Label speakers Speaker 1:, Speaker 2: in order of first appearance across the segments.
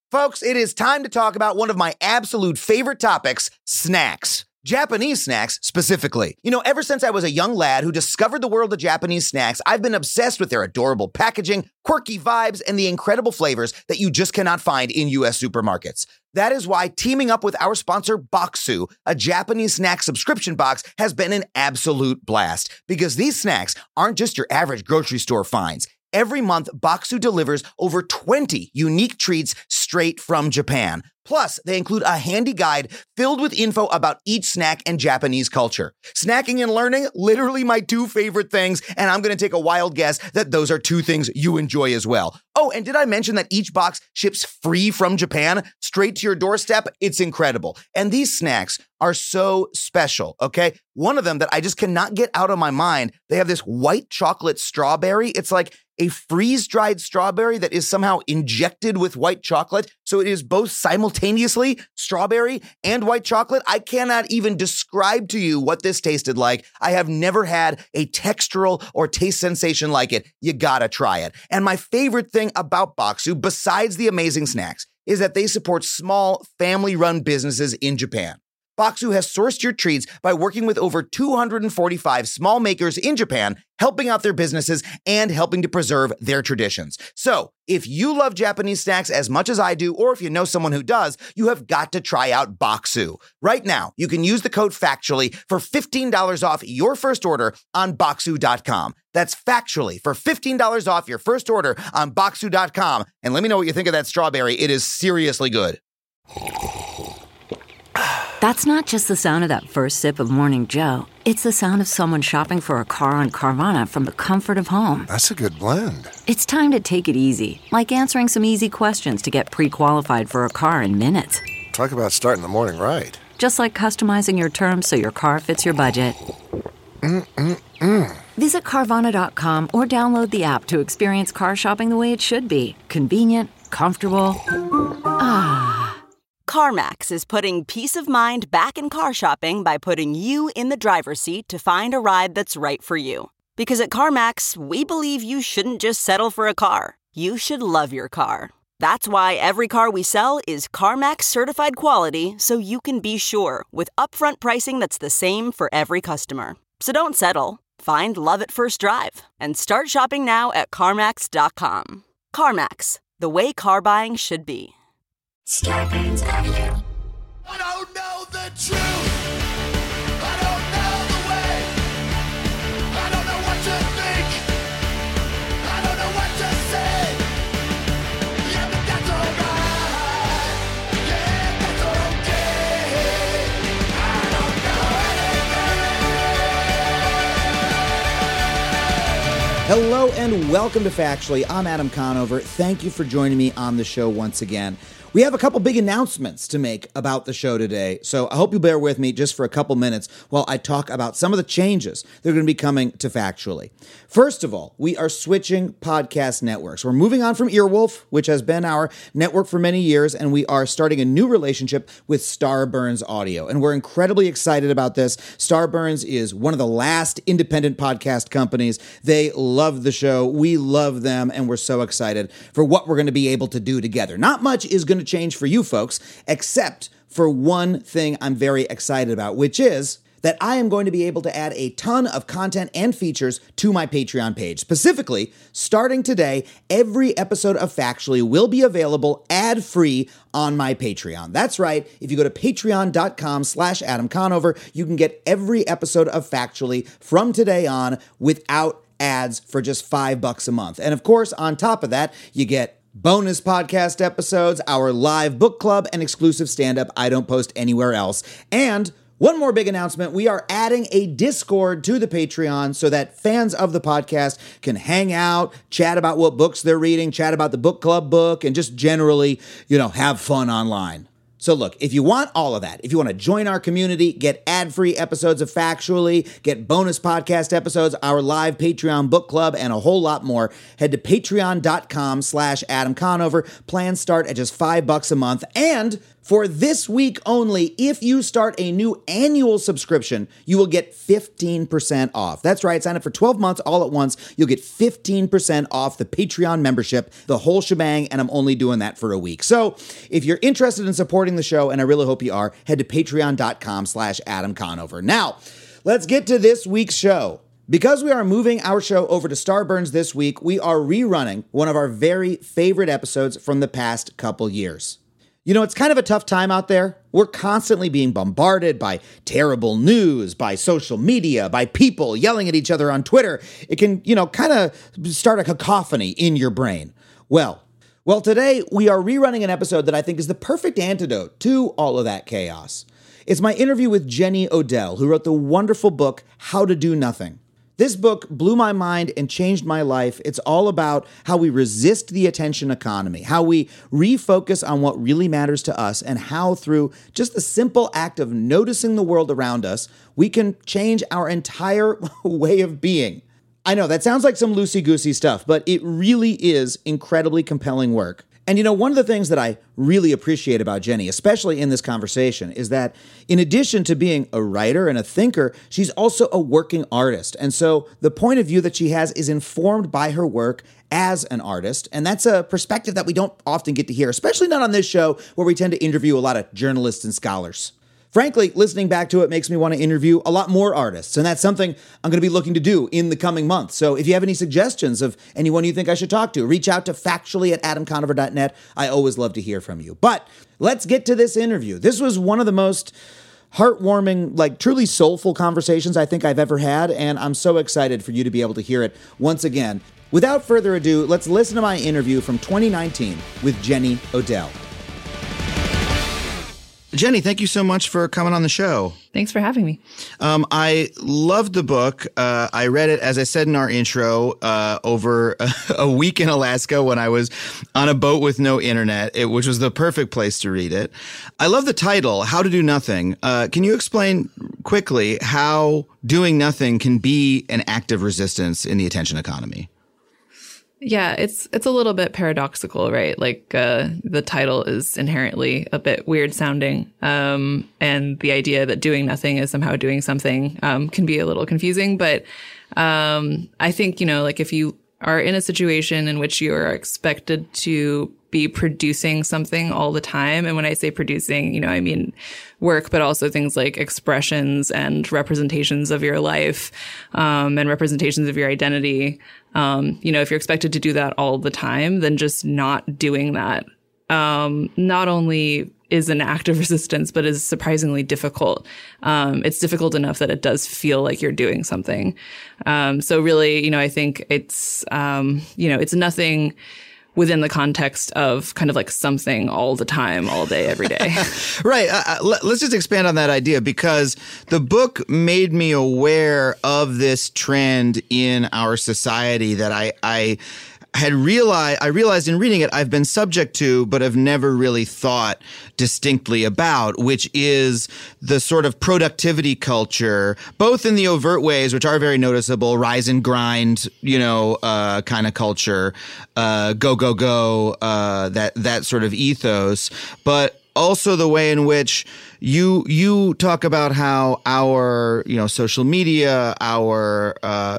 Speaker 1: Folks, it is time to talk about one of my absolute favorite topics, snacks. Japanese snacks, specifically. You know, ever since I was a young lad who discovered the world of Japanese snacks, I've been obsessed with their adorable packaging, quirky vibes, and the incredible flavors that you just cannot find in U.S. supermarkets. That is why teaming up with our sponsor, Bokksu, a Japanese snack subscription box, has been an absolute blast. Because these snacks aren't just your average grocery store finds. Every month, Bokksu delivers over 20 unique treats straight from Japan. Plus, they include a handy guide filled with info about each snack and Japanese culture. Snacking and learning, literally my two favorite things, and I'm going to take a wild guess that those are two things you enjoy as well. Oh, and did I mention that each box ships free from Japan, straight to your doorstep? It's incredible. And these snacks are so special, okay? One of them that I just cannot get out of my mind, they have this white chocolate strawberry. It's like a freeze-dried strawberry that is somehow injected with white chocolate, so it is both simultaneously strawberry and white chocolate. I cannot even describe to you what this tasted like. I have never had a textural or taste sensation like it. You gotta try it. And my favorite thing about Bokksu, besides the amazing snacks, is that they support small, family-run businesses in Japan. Bokksu has sourced your treats by working with over 245 small makers in Japan, helping out their businesses and helping to preserve their traditions. So, if you love Japanese snacks as much as I do, or if you know someone who does, you have got to try out Bokksu. Right now, you can use the code FACTUALLY for $15 off your first order on Bokksu.com. That's Factually for $15 off your first order on Bokksu.com. And let me know what you think of that strawberry. It is seriously good.
Speaker 2: That's not just the sound of that first sip of Morning Joe. It's the sound of someone shopping for a car on Carvana from the comfort of home.
Speaker 3: That's a good blend.
Speaker 2: It's time to take it easy, like answering some easy questions to get pre-qualified for a car in minutes.
Speaker 3: Talk about starting the morning right.
Speaker 2: Just like customizing your terms so your car fits your budget. Visit Carvana.com or download the app to experience car shopping the way it should be. Convenient, comfortable.
Speaker 4: CarMax is putting peace of mind back in car shopping by putting you in the driver's seat to find a ride that's right for you. Because at CarMax, we believe you shouldn't just settle for a car. You should love your car. That's why every car we sell is CarMax certified quality, so you can be sure with upfront pricing that's the same for every customer. So don't settle. Find love at first drive and start shopping now at CarMax.com. CarMax, the way car buying should be.
Speaker 5: Starburns Audio. I don't know the truth. I don't know the way. I don't know what to think. I don't know what to say. Yeah, but that's alright. Yeah, that's okay. I don't know anything.
Speaker 1: Hello and welcome to Factually. I'm Adam Conover. Thank you for joining me on the show once again. We have a couple big announcements to make about the show today, so I hope you bear with me just for a couple minutes while I talk about some of the changes that are going to be coming to Factually. First of all, we are switching podcast networks. We're moving on from Earwolf, which has been our network for many years, and we are starting a new relationship with Starburns Audio, and we're incredibly excited about this. Starburns is one of the last independent podcast companies. They love the show. We love them, and we're so excited for what we're going to be able to do together. Not much is going to change for you folks, except for one thing I'm very excited about, which is that I am going to be able to add a ton of content and features to my Patreon page. Specifically, starting today, every episode of Factually will be available ad-free on my Patreon. That's right. If you go to patreon.com/Adam Conover, you can get every episode of Factually from today on without ads for just $5 a month. And of course, on top of that, you get bonus podcast episodes, our live book club, and exclusive stand-up I don't post anywhere else. And one more big announcement, we are adding a Discord to the Patreon so that fans of the podcast can hang out, chat about what books they're reading, chat about the book club book, and just generally, have fun online. So look, if you want all of that, if you want to join our community, get ad-free episodes of Factually, get bonus podcast episodes, our live Patreon book club, and a whole lot more, head to patreon.com/Adam Conover. Plans start at just $5 a month. And For this week only, if you start a new annual subscription, you will get 15% off. That's right, sign up for 12 months all at once. You'll get 15% off the Patreon membership, the whole shebang, and I'm only doing that for a week. So if you're interested in supporting the show, and I really hope you are, head to patreon.com/Adam Conover. Now, let's get to this week's show. Because we are moving our show over to Starburns this week, we are rerunning one of our very favorite episodes from the past couple years. You know, it's kind of a tough time out there. We're constantly being bombarded by terrible news, by social media, by people yelling at each other on Twitter. It can, kind of start a cacophony in your brain. Well, today we are rerunning an episode that I think is the perfect antidote to all of that chaos. It's my interview with Jenny Odell, who wrote the wonderful book, How to Do Nothing. This book blew my mind and changed my life. It's all about how we resist the attention economy, how we refocus on what really matters to us, and how through just the simple act of noticing the world around us, we can change our entire way of being. I know that sounds like some loosey-goosey stuff, but it really is incredibly compelling work. And one of the things that I really appreciate about Jenny, especially in this conversation, is that in addition to being a writer and a thinker, she's also a working artist. And so the point of view that she has is informed by her work as an artist. And that's a perspective that we don't often get to hear, especially not on this show where we tend to interview a lot of journalists and scholars. Frankly, listening back to it makes me want to interview a lot more artists, and that's something I'm going to be looking to do in the coming months. So if you have any suggestions of anyone you think I should talk to, reach out to factually@adamconover.net. I always love to hear from you. But let's get to this interview. This was one of the most heartwarming, truly soulful conversations I think I've ever had, and I'm so excited for you to be able to hear it once again. Without further ado, let's listen to my interview from 2019 with Jenny Odell. Jenny, thank you so much for coming on the show.
Speaker 6: Thanks for having me.
Speaker 1: I loved the book. I read it, as I said in our intro, over a week in Alaska when I was on a boat with no internet, which was the perfect place to read it. I love the title, How to Do Nothing. Can you explain quickly how doing nothing can be an act of resistance in the attention economy?
Speaker 6: Yeah, it's a little bit paradoxical, right? The title is inherently a bit weird sounding. And the idea that doing nothing is somehow doing something can be a little confusing. But I think, if you are in a situation in which you are expected to be producing something all the time. And when I say producing, I mean work, but also things like expressions and representations of your life, and representations of your identity. If you're expected to do that all the time, then just not doing that, not only is an act of resistance, but is surprisingly difficult. It's difficult enough that it does feel like you're doing something. So really, I think it's nothing within the context of kind of like something all the time, all day, every day.
Speaker 1: Right. Let's just expand on that idea, because the book made me aware of this trend in our society that I realized in reading it, I've been subject to, but have never really thought distinctly about, which is the sort of productivity culture, both in the overt ways, which are very noticeable, rise and grind, kind of culture, go, that sort of ethos, but also the way in which you talk about how our, social media, our,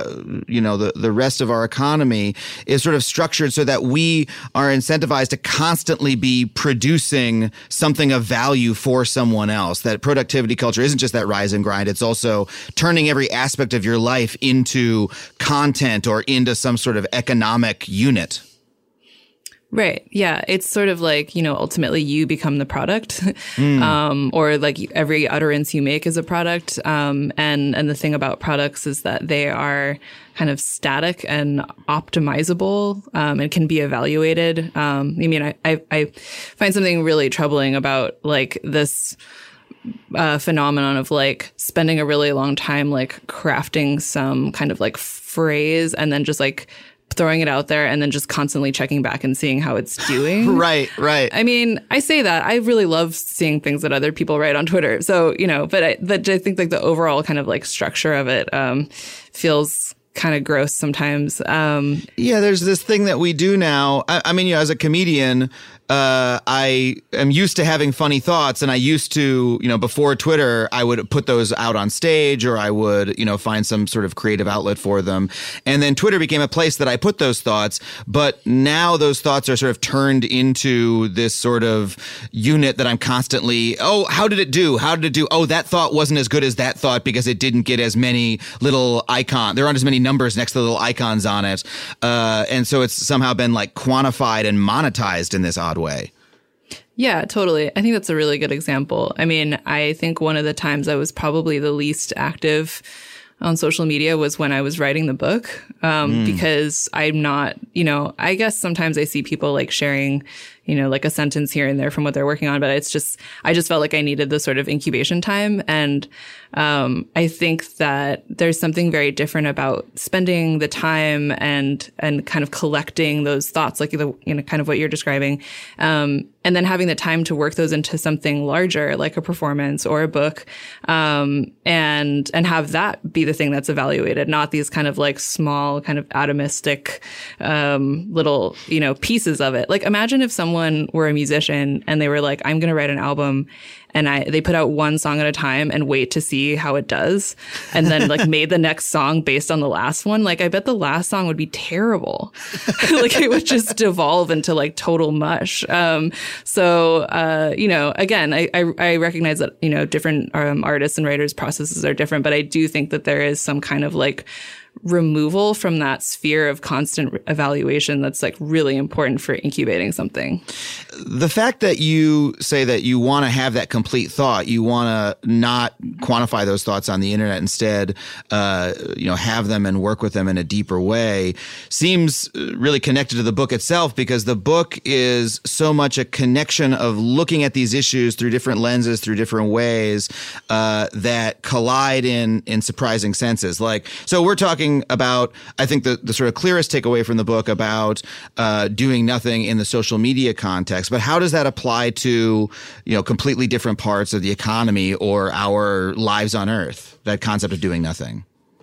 Speaker 1: the rest of our economy is sort of structured so that we are incentivized to constantly be producing something of value for someone else. That productivity culture isn't just that rise and grind. It's also turning every aspect of your life into content or into some sort of economic unit.
Speaker 6: Right. Yeah. It's sort of like, ultimately you become the product, or like every utterance you make is a product. And the thing about products is that they are kind of static and optimizable, and can be evaluated. I find something really troubling about like this phenomenon of like spending a really long time like crafting some kind of like phrase and then just like throwing it out there and then just constantly checking back and seeing how it's doing.
Speaker 1: Right.
Speaker 6: I mean, I say that. I really love seeing things that other people write on Twitter. So, but I think like the overall kind of like structure of it feels kind of gross sometimes.
Speaker 1: Yeah, there's this thing that we do now. I mean, as a comedian, I am used to having funny thoughts, and I used to, before Twitter, I would put those out on stage, or I would, find some sort of creative outlet for them. And then Twitter became a place that I put those thoughts, but now those thoughts are sort of turned into this sort of unit that I'm constantly, oh, how did it do? How did it do? Oh, that thought wasn't as good as that thought because it didn't get as many little icons. There aren't as many numbers next to the little icons on it. And so it's somehow been like quantified and monetized in this odd way.
Speaker 6: Yeah, totally. I think that's a really good example. I mean, I think one of the times I was probably the least active on social media was when I was writing the book, because I'm not, I guess sometimes I see people like sharing, like a sentence here and there from what they're working on, but I just felt like I needed the sort of incubation time. And I think that there's something very different about spending the time and kind of collecting those thoughts, like kind of what you're describing, and then having the time to work those into something larger, like a performance or a book, and have that be the thing that's evaluated, not these kind of like small kind of atomistic little pieces of it. Like imagine if someone were a musician and they were like, I'm going to write an album, and they put out one song at a time and wait to see how it does, and then like made the next song based on the last one. Like I bet the last song would be terrible. Like it would just devolve into like total mush. So again, I recognize that, different artists and writers' processes are different, but I do think that there is some kind of like removal from that sphere of constant evaluation that's like really important for incubating something.
Speaker 1: The fact that you say that you want to have that complete thought, you want to not quantify those thoughts on the internet, instead, have them and work with them in a deeper way, seems really connected to the book itself, because the book is so much a connection of looking at these issues through different lenses, through different ways, that collide in surprising senses. Like, so we're talking about, I think the sort of clearest takeaway from the book about doing nothing in the social media context, but how does that apply to, completely different parts of the economy or our lives on Earth, that concept of doing nothing?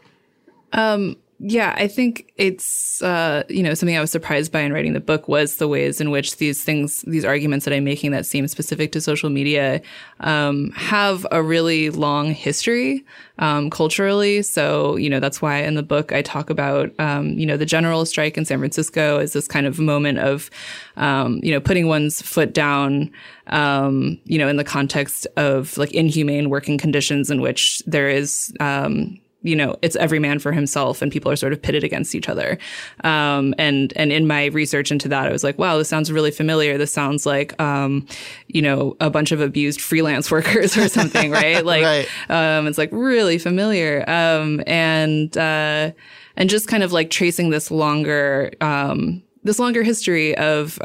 Speaker 6: Yeah, I think it's, something I was surprised by in writing the book was the ways in which these arguments that I'm making that seem specific to social media, have a really long history, culturally. So, that's why in the book I talk about, the general strike in San Francisco as this kind of moment of, putting one's foot down, in the context of like inhumane working conditions in which there is, it's every man for himself and people are sort of pitted against each other. And in my research into that, I was like, wow, this sounds really familiar. This sounds like, a bunch of abused freelance workers or something, right? Like, right. It's like really familiar. And just kind of like tracing this longer history of,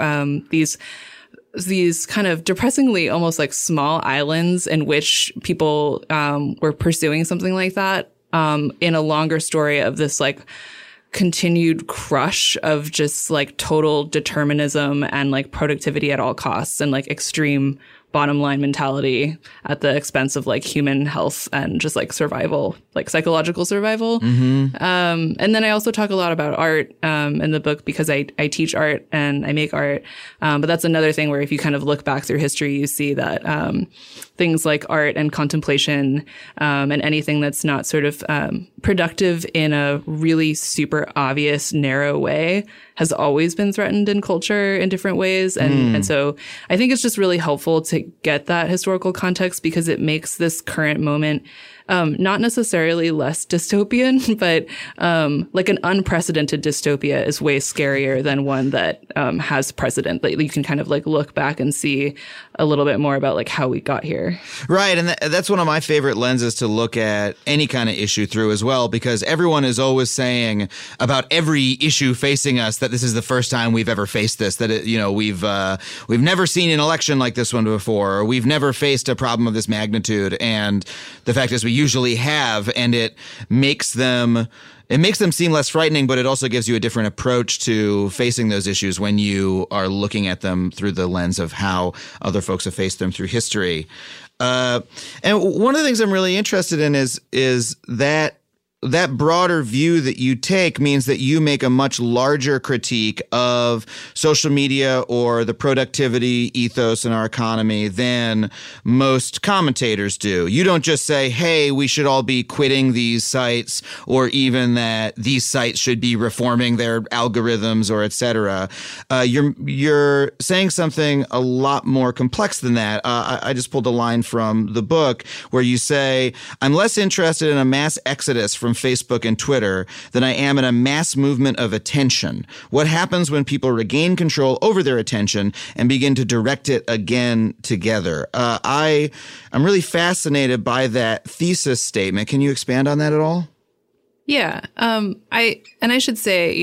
Speaker 6: these kind of depressingly almost like small islands in which people, were pursuing something like that. In a longer story of this like continued crush of just like total determinism and like productivity at all costs and like extreme bottom line mentality at the expense of like human health and just like survival, like psychological survival. Mm-hmm. And then I also talk a lot about art in the book because I teach art and I make art. But that's another thing where if you kind of look back through history, you see that things like art and contemplation and anything that's not sort of productive in a really super obvious, narrow way has always been threatened in culture in different ways. And so I think it's just really helpful to get that historical context because it makes this current moment not necessarily less dystopian, but like an unprecedented dystopia is way scarier than one that has precedent. That you can kind of like look back and see a little bit more about like how we got here.
Speaker 1: Right. And that's one of my favorite lenses to look at any kind of issue through as well, because everyone is always saying about every issue facing us that this is the first time we've ever faced this, that we've never seen an election like this one before, or we've never faced a problem of this magnitude. And the fact is we usually have, and it makes them seem less frightening, but it also gives you a different approach to facing those issues when you are looking at them through the lens of how other folks have faced them through history. And one of the things I'm really interested in is that
Speaker 7: that broader view that you take means that you make a much larger critique of social media or the productivity ethos in our economy than most commentators do. You don't just say, hey, we should all be quitting these sites, or even that these sites should be reforming their algorithms or et cetera. You're saying something a lot more complex than that. I just pulled a line from the book where you say, I'm less interested in a mass exodus from Facebook and Twitter than I am in a mass movement of attention. What happens when people regain control over their attention and begin to direct it again together? I'm really fascinated by that thesis statement. Can you expand on that at all?
Speaker 6: Yeah. I should say,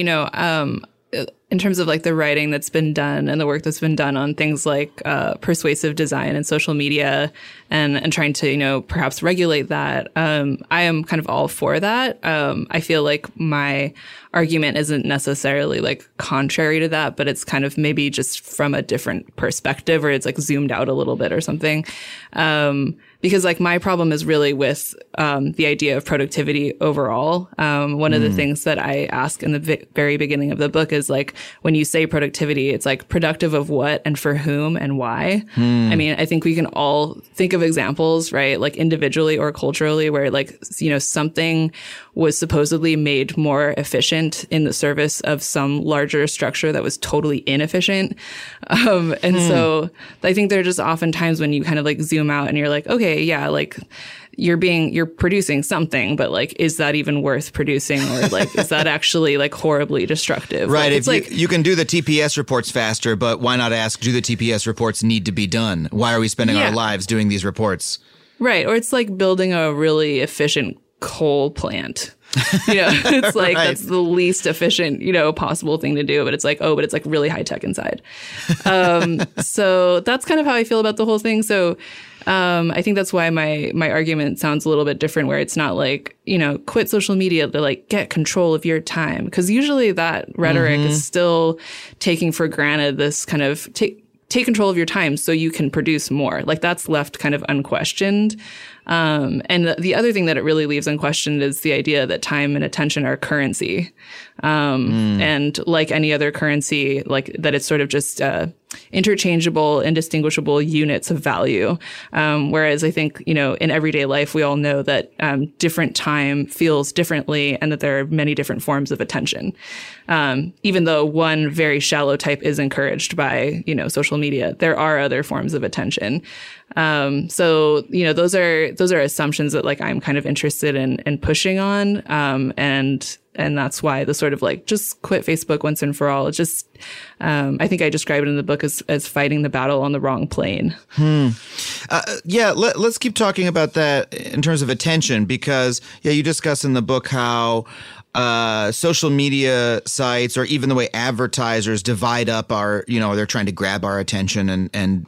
Speaker 6: in terms of like the writing that's been done and the work that's been done on things like persuasive design and social media and trying to, perhaps regulate that, I am kind of all for that. I feel like my argument isn't necessarily like contrary to that, but it's kind of maybe just from a different perspective, or it's like zoomed out a little bit or something. Because like my problem is really with the idea of productivity overall. One of the things that I ask in the very beginning of the book is like, when you say productivity, it's like productive of what and for whom and why. I mean, I think we can all think of examples, right? Like individually or culturally where like, something was supposedly made more efficient in the service of some larger structure that was totally inefficient. So I think there are just often times when you kind of like zoom out and you're like, okay, yeah, like you're producing something, but like, is that even worth producing? Or like, is that actually like horribly destructive?
Speaker 7: Right.
Speaker 6: Like,
Speaker 7: If you can do the TPS reports faster, but why not ask, do the TPS reports need to be done? Why are we spending our lives doing these reports?
Speaker 6: Right. Or it's like building a really efficient coal plant. It's like,
Speaker 7: right.
Speaker 6: That's the least efficient, possible thing to do. But it's like, but it's like really high tech inside. So that's kind of how I feel about the whole thing. So I think that's why my argument sounds a little bit different, where it's not like, quit social media to like get control of your time. Because usually that rhetoric is still taking for granted this kind of take control of your time so you can produce more. Like that's left kind of unquestioned. And the other thing that it really leaves unquestioned is the idea that time and attention are currency. And like any other currency, like that it's sort of just interchangeable, indistinguishable units of value. Whereas I think, in everyday life, we all know that different time feels differently and that there are many different forms of attention. Even though one very shallow type is encouraged by, social media, there are other forms of attention. So, those are assumptions that like I'm kind of interested in pushing on. And that's why the sort of like just quit Facebook once and for all. It's just I think I describe it in the book as fighting the battle on the wrong plane.
Speaker 7: Let's keep talking about that in terms of attention, because you discuss in the book how social media sites, or even the way advertisers divide up our, they're trying to grab our attention and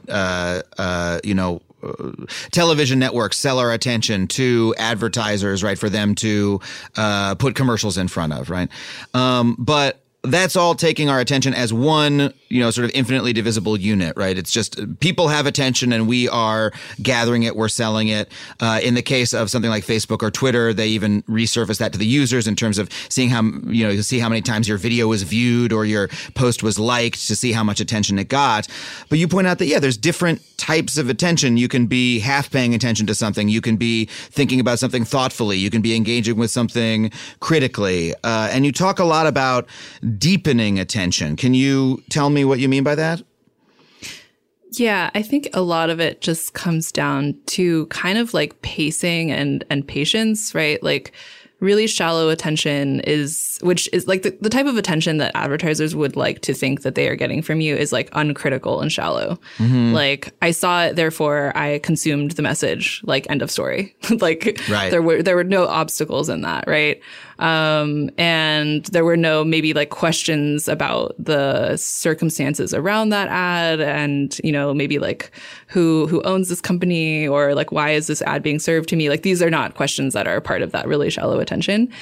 Speaker 7: television networks sell our attention to advertisers, right, for them to put commercials in front of, right? But that's all taking our attention as one, sort of infinitely divisible unit, right? It's just people have attention and we are gathering it, we're selling it. In the case of something like Facebook or Twitter, they even resurface that to the users in terms of seeing how, you see how many times your video was viewed or your post was liked to see how much attention it got. But you point out that, there's different types of attention. You can be half paying attention to something. You can be thinking about something thoughtfully. You can be engaging with something critically. And you talk a lot about deepening attention. Can you tell me what you mean by that?
Speaker 6: Yeah, I think a lot of it just comes down to kind of like pacing and patience, right? Like really shallow attention which is like the type of attention that advertisers would like to think that they are getting from you is like uncritical and shallow. Like I saw it, therefore I consumed the message, like end of story. Like right. there were no obstacles in that, right? And there were no maybe like questions about the circumstances around that ad and, maybe like who owns this company or like why is this ad being served to me? Like these are not questions that are part of that really shallow attention.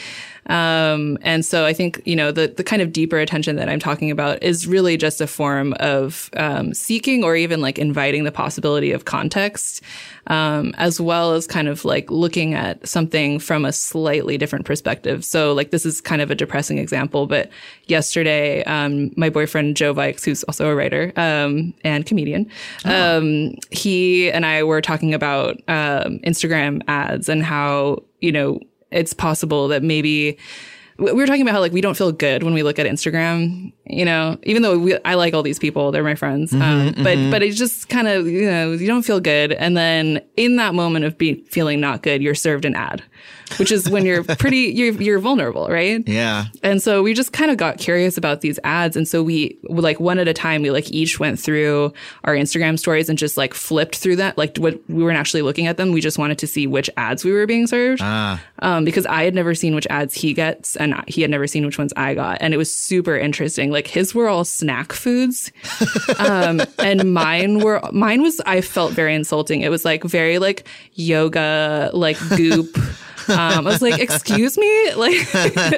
Speaker 6: And so I think, the kind of deeper attention that I'm talking about is really just a form of seeking or even like inviting the possibility of context, as well as kind of like looking at something from a slightly different perspective. So like this is kind of a depressing example, but yesterday, my boyfriend Joe Vikes, who's also a writer and comedian, he and I were talking about Instagram ads and how, it's possible that maybe we were talking about how like we don't feel good when we look at Instagram, even though I like all these people, they're my friends. But it's just kind of, you don't feel good. And then in that moment of feeling not good, you're served an ad, which is when you're you're vulnerable, right?
Speaker 7: Yeah.
Speaker 6: And so we just kind of got curious about these ads. And so we like one at a time, we like each went through our Instagram stories and just like flipped through that. Like what we weren't actually looking at them. We just wanted to see which ads we were being served. Because I had never seen which ads he gets and he had never seen which ones I got. And it was super interesting. Like his were all snack foods. And mine was, I felt very insulting. It was like very like yoga, like goop. I was like, excuse me? Like,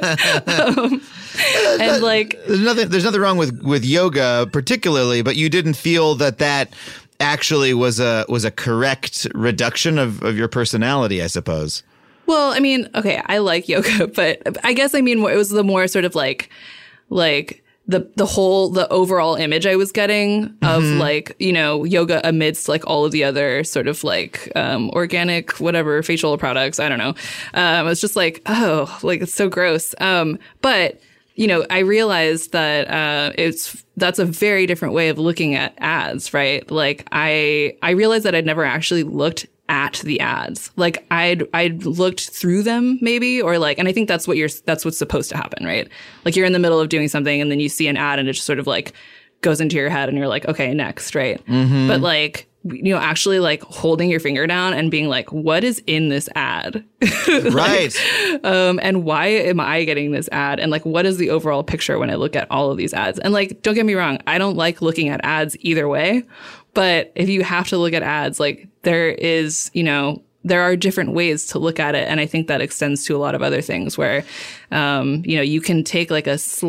Speaker 6: and like,
Speaker 7: there's nothing wrong with yoga particularly, but you didn't feel that actually was a correct reduction of your personality, I suppose.
Speaker 6: Well, I mean, okay, I like yoga, but I guess it was the more sort of like the overall image I was getting of like, yoga amidst like all of the other sort of like organic, whatever, facial products. I don't know. I was just like, oh, like it's so gross. But I realized that that's a very different way of looking at ads, right? Like I realized that I'd never actually looked at the ads. Like I'd looked through them maybe, or like, and I think that's what's supposed to happen, right? Like you're in the middle of doing something and then you see an ad and it just sort of like goes into your head and you're like, okay, next, right? But like, actually like holding your finger down and being like, what is in this ad?
Speaker 7: Right.
Speaker 6: And why am I getting this ad? And like, what is the overall picture when I look at all of these ads? And like, don't get me wrong, I don't like looking at ads either way. But if you have to look at ads, like there is, there are different ways to look at it. And I think that extends to a lot of other things where, you can take like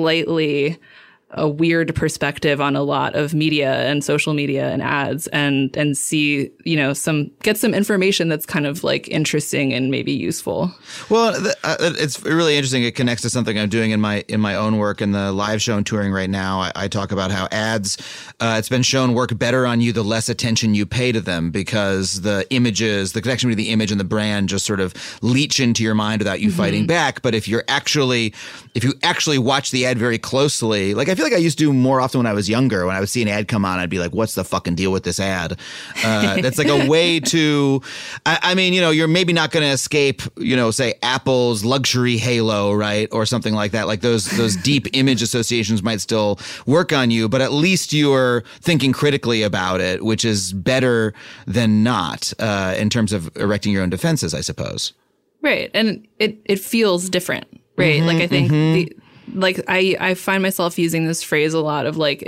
Speaker 6: a weird perspective on a lot of media and social media and ads and see, get some information that's kind of like interesting and maybe useful.
Speaker 7: Well, it's really interesting. It connects to something I'm doing in my own work in the live show and touring right now. I talk about how ads, it's been shown work better on you the less attention you pay to them, because the images, the connection between the image and the brand just sort of leach into your mind without you fighting back. But if you actually watch the ad very closely, like I feel like I used to do more often when I was younger. When I would see an ad come on, I'd be like, what's the fucking deal with this ad? That's like a way to, I mean, you're maybe not going to escape, say Apple's luxury halo, right? Or something like that. Like those deep image associations might still work on you, but at least you're thinking critically about it, which is better than not in terms of erecting your own defenses, I suppose. Right.
Speaker 6: And it feels different, right? Like I think I find myself using this phrase a lot of like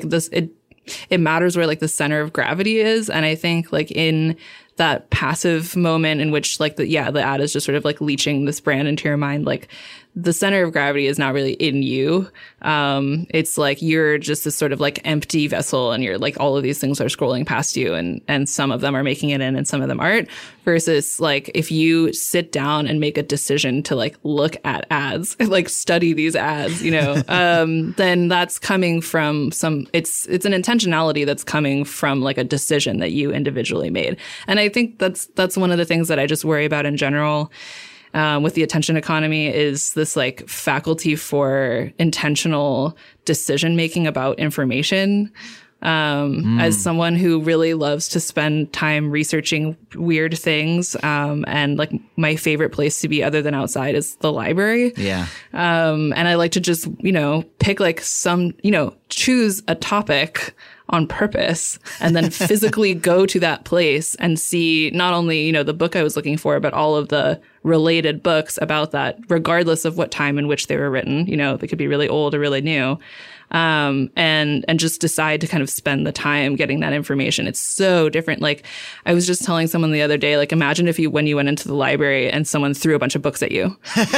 Speaker 6: it matters where like the center of gravity is. And I think like in that passive moment in which like the ad is just sort of like leaching this brand into your mind, like the center of gravity is not really in you. It's like you're just this sort of like empty vessel and you're like all of these things are scrolling past you and some of them are making it in and some of them aren't, versus like if you sit down and make a decision to like look at ads, like study these ads, then that's coming from it's an intentionality that's coming from like a decision that you individually made. And I think that's one of the things that I just worry about in general. With the attention economy is this like faculty for intentional decision making about information. As someone who really loves to spend time researching weird things, and like my favorite place to be other than outside is the library.
Speaker 7: Yeah.
Speaker 6: And I like to just, pick like choose a topic on purpose and then physically go to that place and see not only, the book I was looking for, but all of the related books about that, regardless of what time in which they were written. You know, they could be really old or really new. And just decide to kind of spend the time getting that information. It's so different. Like, I was just telling someone the other day, like, imagine if when you went into the library and someone threw a bunch of books at you.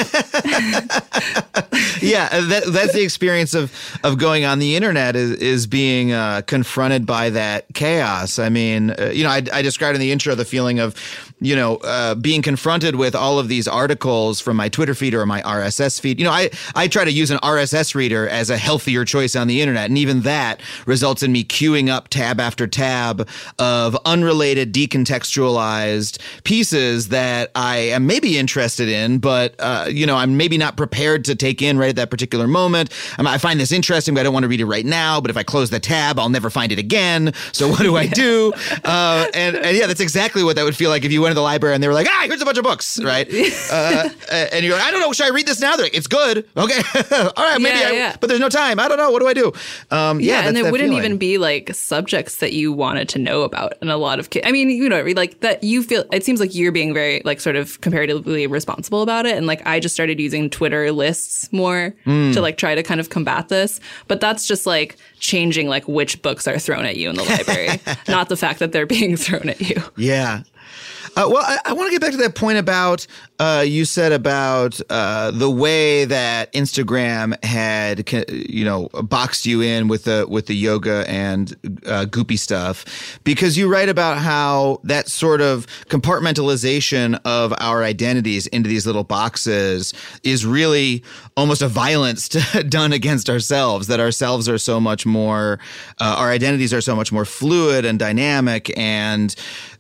Speaker 7: Yeah, that's the experience of going on the internet is being confronted by that chaos. I mean, I described in the intro the feeling of, being confronted with all of these articles from my Twitter feed or my RSS feed. I try to use an RSS reader as a healthier choice on the internet, and even that results in me queuing up tab after tab of unrelated, decontextualized pieces that I am maybe interested in, but I'm maybe not prepared to take in right at that particular moment. I find this interesting, but I don't want to read it right now. But if I close the tab, I'll never find it again. So what do I do? And yeah, that's exactly what that would feel like if you went to the library and they were like, here's a bunch of books, right? And you're like, I don't know, should I read this now? They're like, it's good. Okay. All right, maybe but there's no time. I don't know. What do I do?
Speaker 6: And it wouldn't even be like subjects that you wanted to know about in a lot of cases. I mean, like that you feel, it seems like you're being very like sort of comparatively responsible about it. And like, I just started using Twitter lists more to like try to kind of combat this. But that's just like changing like which books are thrown at you in the library, not the fact that they're being thrown at you.
Speaker 7: Yeah. Well, I want to get back to that point about you said about the way that Instagram had, boxed you in with the yoga and goopy stuff, because you write about how that sort of compartmentalization of our identities into these little boxes is really almost a violence done against ourselves, that ourselves are so much more, our identities are so much more fluid and dynamic and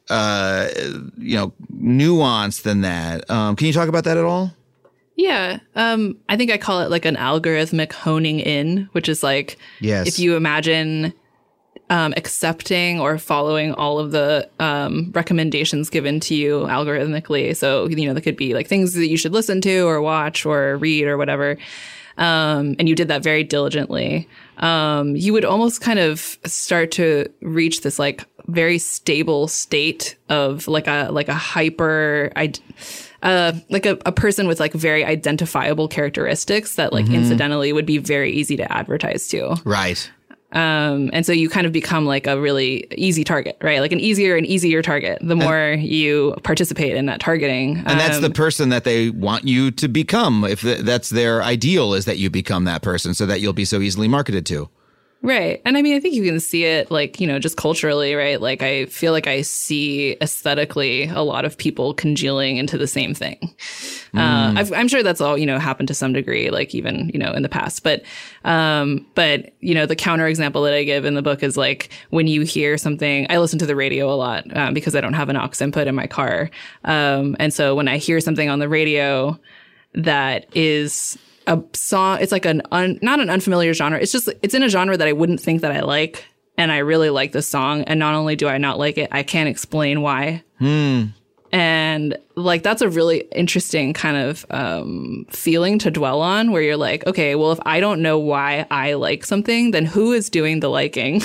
Speaker 7: nuanced than that. Can you talk about that at all?
Speaker 6: Yeah. I think I call it like an algorithmic honing in, which is like, if you imagine accepting or following all of the recommendations given to you algorithmically. So, that could be like things that you should listen to or watch or read or whatever. And you did that very diligently. You would almost kind of start to reach this like very stable state of like a hyper, like a person with like very identifiable characteristics that like incidentally would be very easy to advertise to.
Speaker 7: Right.
Speaker 6: And so you kind of become like a really easy target, right? Like an easier and easier target the more you participate in that targeting.
Speaker 7: And that's the person that they want you to become. If that's their ideal, is that you become that person so that you'll be so easily marketed to.
Speaker 6: Right. And I mean, I think you can see it like, just culturally, right? Like I feel like I see aesthetically a lot of people congealing into the same thing. I'm sure that's all, happened to some degree, like even, in the past. But the counter example that I give in the book is like when you hear something, I listen to the radio a lot because I don't have an aux input in my car. And so when I hear something on the radio that is a song, it's like not an unfamiliar genre. It's in a genre that I wouldn't think that I like. And I really like this song. And not only do I not like it, I can't explain why. And like, that's a really interesting kind of feeling to dwell on, where you're like, okay, well, if I don't know why I like something, then who is doing the liking?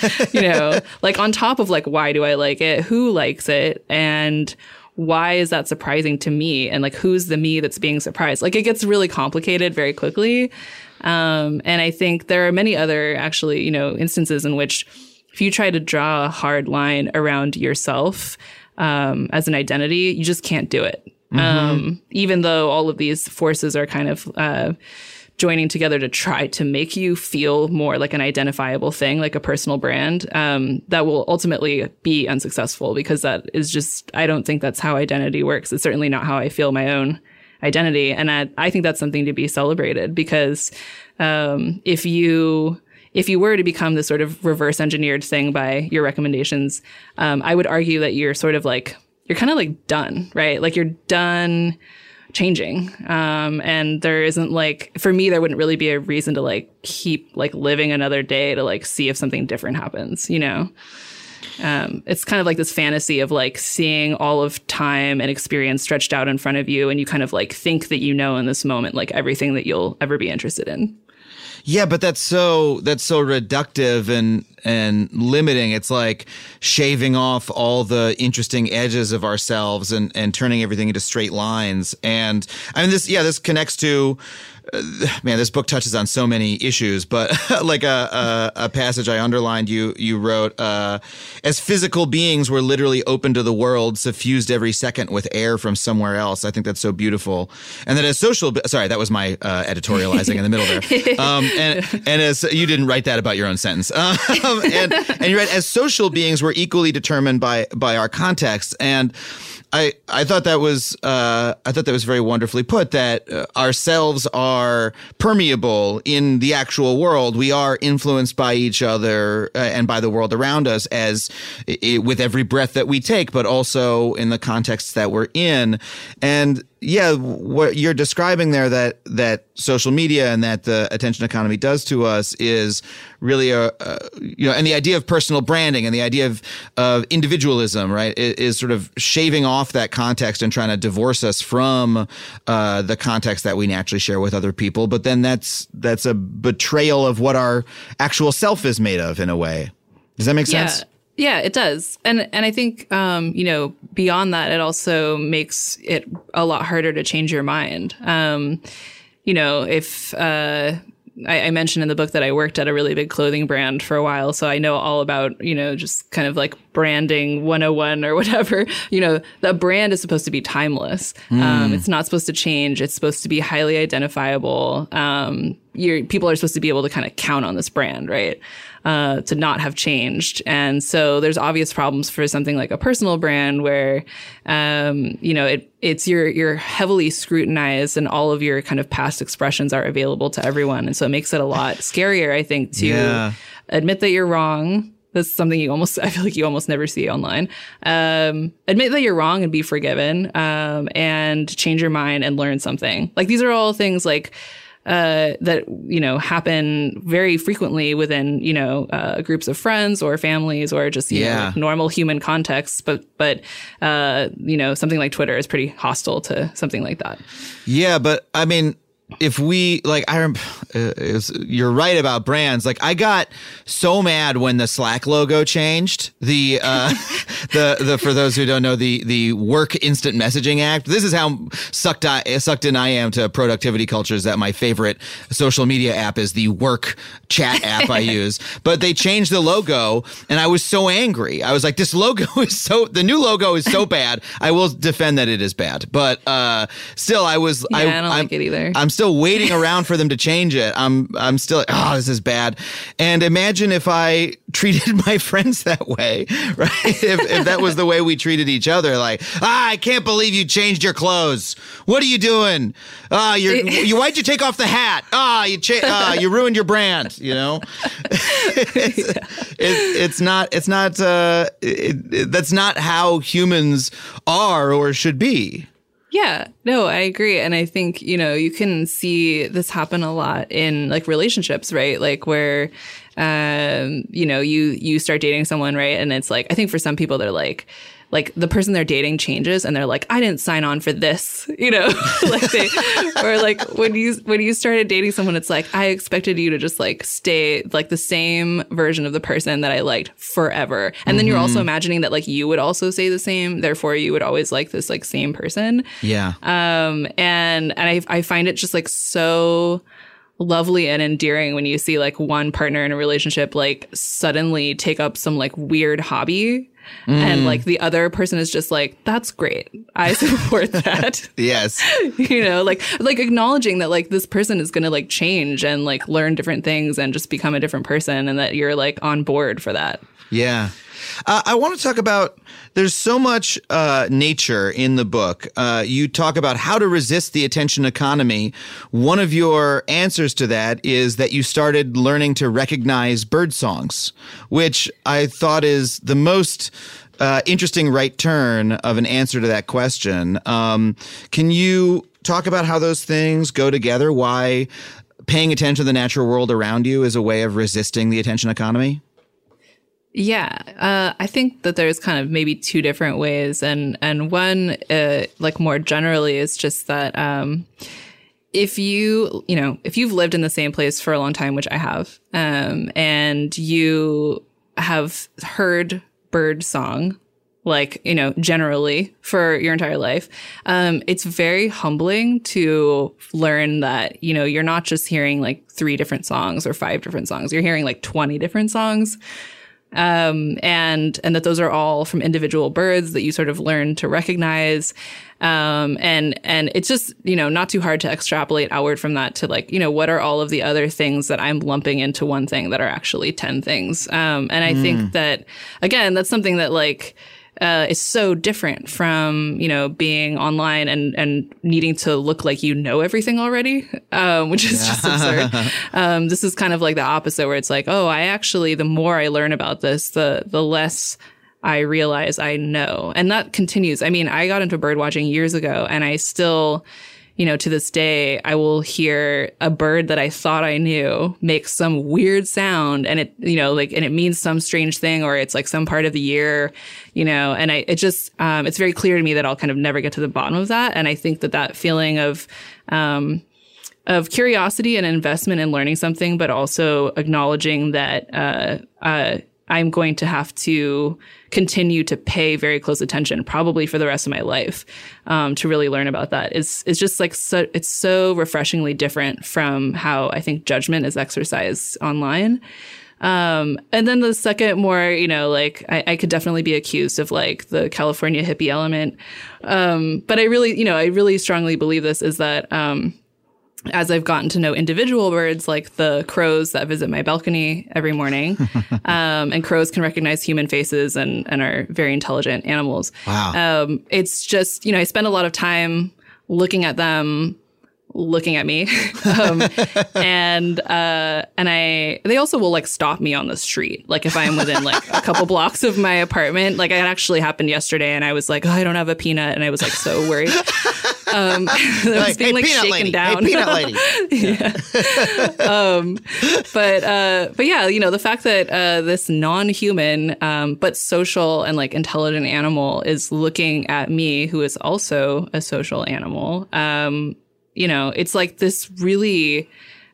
Speaker 6: Like on top of like, why do I like it? Who likes it? And why is that surprising to me? And like, who's the me that's being surprised? Like, it gets really complicated very quickly. And I think there are many other actually, instances in which if you try to draw a hard line around yourself as an identity, you just can't do it. Even though all of these forces are kind of joining together to try to make you feel more like an identifiable thing, like a personal brand, that will ultimately be unsuccessful, because that is just, I don't think that's how identity works. It's certainly not how I feel my own identity. And I think that's something to be celebrated, because if you were to become this sort of reverse engineered thing by your recommendations, I would argue that you're sort of like, you're kind of like done, right? Like you're done changing. And there isn't like, for me, there wouldn't really be a reason to like keep like living another day to like see if something different happens, It's kind of like this fantasy of like seeing all of time and experience stretched out in front of you. And you kind of like think that in this moment, like everything that you'll ever be interested in.
Speaker 7: Yeah, but that's so reductive and limiting. It's like shaving off all the interesting edges of ourselves and turning everything into straight lines. And I mean, this connects to, man, this book touches on so many issues, but like a passage I underlined, you wrote, as physical beings, we're literally open to the world, suffused every second with air from somewhere else. I think that's so beautiful. And that as sorry, that was my editorializing in the middle there. And as you didn't write that about your own sentence. And you're right, as social beings, we're equally determined by our context. And I thought that was very wonderfully put, that ourselves are permeable in the actual world. We are influenced by each other and by the world around us with every breath that we take, but also in the contexts that we're in. And yeah, what you're describing there, that social media and that the attention economy does to us is really and the idea of personal branding and the idea of individualism, right, is sort of shaving off that context and trying to divorce us from the context that we naturally share with other people. But then that's a betrayal of what our actual self is made of, in a way. Does that make sense?
Speaker 6: Yeah, it does. And I think, beyond that, it also makes it a lot harder to change your mind. If I mentioned in the book that I worked at a really big clothing brand for a while, so I know all about, just kind of like branding 101 or whatever. The brand is supposed to be timeless. It's not supposed to change. It's supposed to be highly identifiable. People are supposed to be able to kind of count on this brand, right? To not have changed. And so there's obvious problems for something like a personal brand where, you're heavily scrutinized and all of your kind of past expressions are available to everyone. And so it makes it a lot scarier, I think, to admit that you're wrong. That's something I feel like you almost never see online. Admit that you're wrong and be forgiven, and change your mind and learn something. Like, these are all things like, that, happen very frequently within, groups of friends or families or just, like normal human contexts. But something like Twitter is pretty hostile to something like that.
Speaker 7: Yeah, but I mean, if we you're right about brands. Like, I got so mad when the Slack logo changed. The for those who don't know, the Work Instant Messaging Act. This is how sucked in I am to productivity cultures, that my favorite social media app is the Work chat app I use. But they changed the logo, and I was so angry. I was like, the new logo is so bad. I will defend that it is bad, but still, I don't like it either. I'm still waiting around for them to change it. I'm still like, oh, this is bad. And imagine if I treated my friends that way, right? If that was the way we treated each other, like, I can't believe you changed your clothes. What are you doing? Why'd you take off the hat? You ruined your brand. That's not how humans are or should be.
Speaker 6: Yeah, no, I agree. And I think, you can see this happen a lot in like relationships, right? Like where, you start dating someone, right? And it's like, I think for some people, they're like the person they're dating changes and they're like, I didn't sign on for this, or like when you started dating someone, it's like, I expected you to just like stay like the same version of the person that I liked forever. And then you're also imagining that like you would also say the same. Therefore you would always like this like same person.
Speaker 7: Yeah.
Speaker 6: And I find it just like so lovely and endearing when you see like one partner in a relationship like suddenly take up some like weird hobby. And like the other person is just like, that's great. I support that.
Speaker 7: Yes.
Speaker 6: Like acknowledging that like this person is going to like change and like learn different things and just become a different person, and that you're like on board for that.
Speaker 7: Yeah. I want to talk about, there's so much nature in the book. You talk about how to resist the attention economy. One of your answers to that is that you started learning to recognize bird songs, which I thought is the most interesting right turn of an answer to that question. Can you talk about how those things go together? Why paying attention to the natural world around you is a way of resisting the attention economy?
Speaker 6: Yeah, I think that there's kind of maybe two different ways. And one, like more generally, is just that, if you've lived in the same place for a long time, which I have, and you have heard bird song, like, generally for your entire life, it's very humbling to learn that, you're not just hearing like 3 different songs or 5 different songs. You're hearing like 20 different songs. And that those are all from individual birds that you sort of learn to recognize. And it's just, not too hard to extrapolate outward from that to like, what are all of the other things that I'm lumping into one thing that are actually 10 things. And I think that, again, that's something that like, is so different from, being online and needing to look like everything already, which is just absurd. This is kind of like the opposite, where it's like, oh, the more I learn about this, the less I realize I know. And that continues. I mean, I got into bird watching years ago, and I still, to this day, I will hear a bird that I thought I knew make some weird sound, and it, and it means some strange thing, or it's like some part of the year, and it's very clear to me that I'll kind of never get to the bottom of that. And I think that feeling of curiosity and investment in learning something, but also acknowledging that, I'm going to have to continue to pay very close attention, probably for the rest of my life, to really learn about that. It's just like it's so refreshingly different from how I think judgment is exercised online. And then the second, more, I could definitely be accused of like the California hippie element. But I really strongly believe this is that, as I've gotten to know individual birds, like the crows that visit my balcony every morning, and crows can recognize human faces and are very intelligent animals.
Speaker 7: Wow.
Speaker 6: It's just, I spend a lot of time looking at them, looking at me. And they also will like stop me on the street. Like if I'm within like a couple blocks of my apartment, like it actually happened yesterday, and I was like, oh, I don't have a peanut. And I was like so worried. I was being like shaken lady. Down.
Speaker 7: Hey, peanut lady.
Speaker 6: Yeah. But yeah, the fact that this non-human but social and like intelligent animal is looking at me, who is also a social animal, it's like this really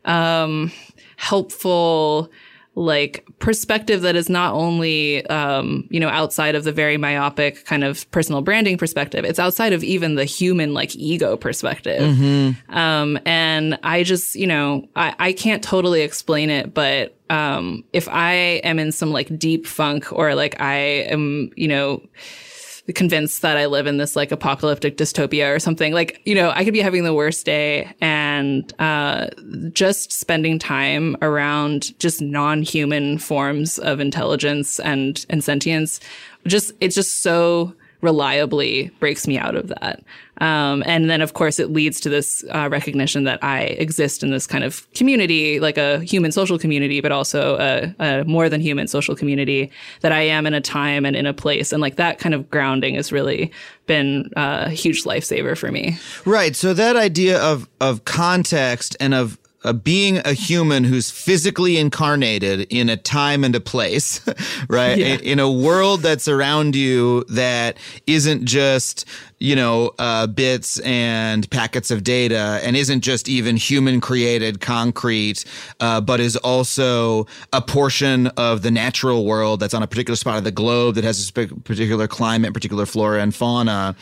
Speaker 6: helpful like perspective that is not only, outside of the very myopic kind of personal branding perspective, it's outside of even the human like ego perspective. Mm-hmm. And I just, I can't totally explain it, but if I am in some like deep funk, or like I am, convinced that I live in this like apocalyptic dystopia or something, like, I could be having the worst day, and just spending time around just non-human forms of intelligence and sentience, it's just so reliably breaks me out of that. And then, of course, it leads to this recognition that I exist in this kind of community, like a human social community, but also a more than human social community, that I am in a time and in a place. And like that kind of grounding has really been a huge lifesaver for me. Right.
Speaker 7: So that idea of context and of being a human who's physically incarnated in a time and a place, right? Yeah. In a world that's around you that isn't just, bits and packets of data, and isn't just even human created concrete, but is also a portion of the natural world that's on a particular spot of the globe that has a particular climate, particular flora and fauna.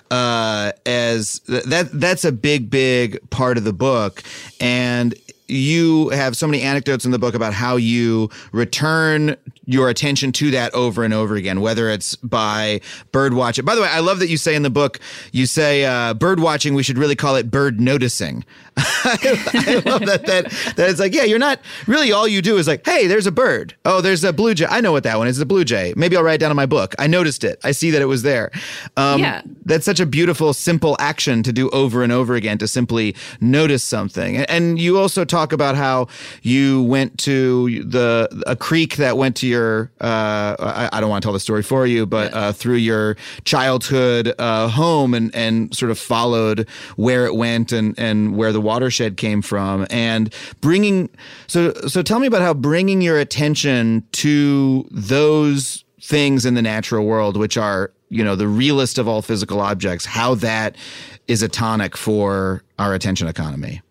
Speaker 7: That's a big part of the book. And you have so many anecdotes in the book about how you return your attention to that over and over again, whether it's by bird watching. By the way, I love that you say in the book, you say bird watching, we should really call it bird noticing. I love that it's like, yeah, you're not really, all you do is like, hey, there's a bird. Oh, there's a blue jay. I know what that one is. It's a blue jay. Maybe I'll write it down in my book. I noticed it. I see that it was there. Yeah. That's such a beautiful, simple action to do over and over again, to simply notice something. And you also talk about how you went to a creek that went to your, I don't want to tell the story for you, but through your childhood home, and sort of followed where it went and where the watershed came from, and so tell me about how bringing your attention to those things in the natural world, which are the realest of all physical objects, how that is a tonic for our attention economy.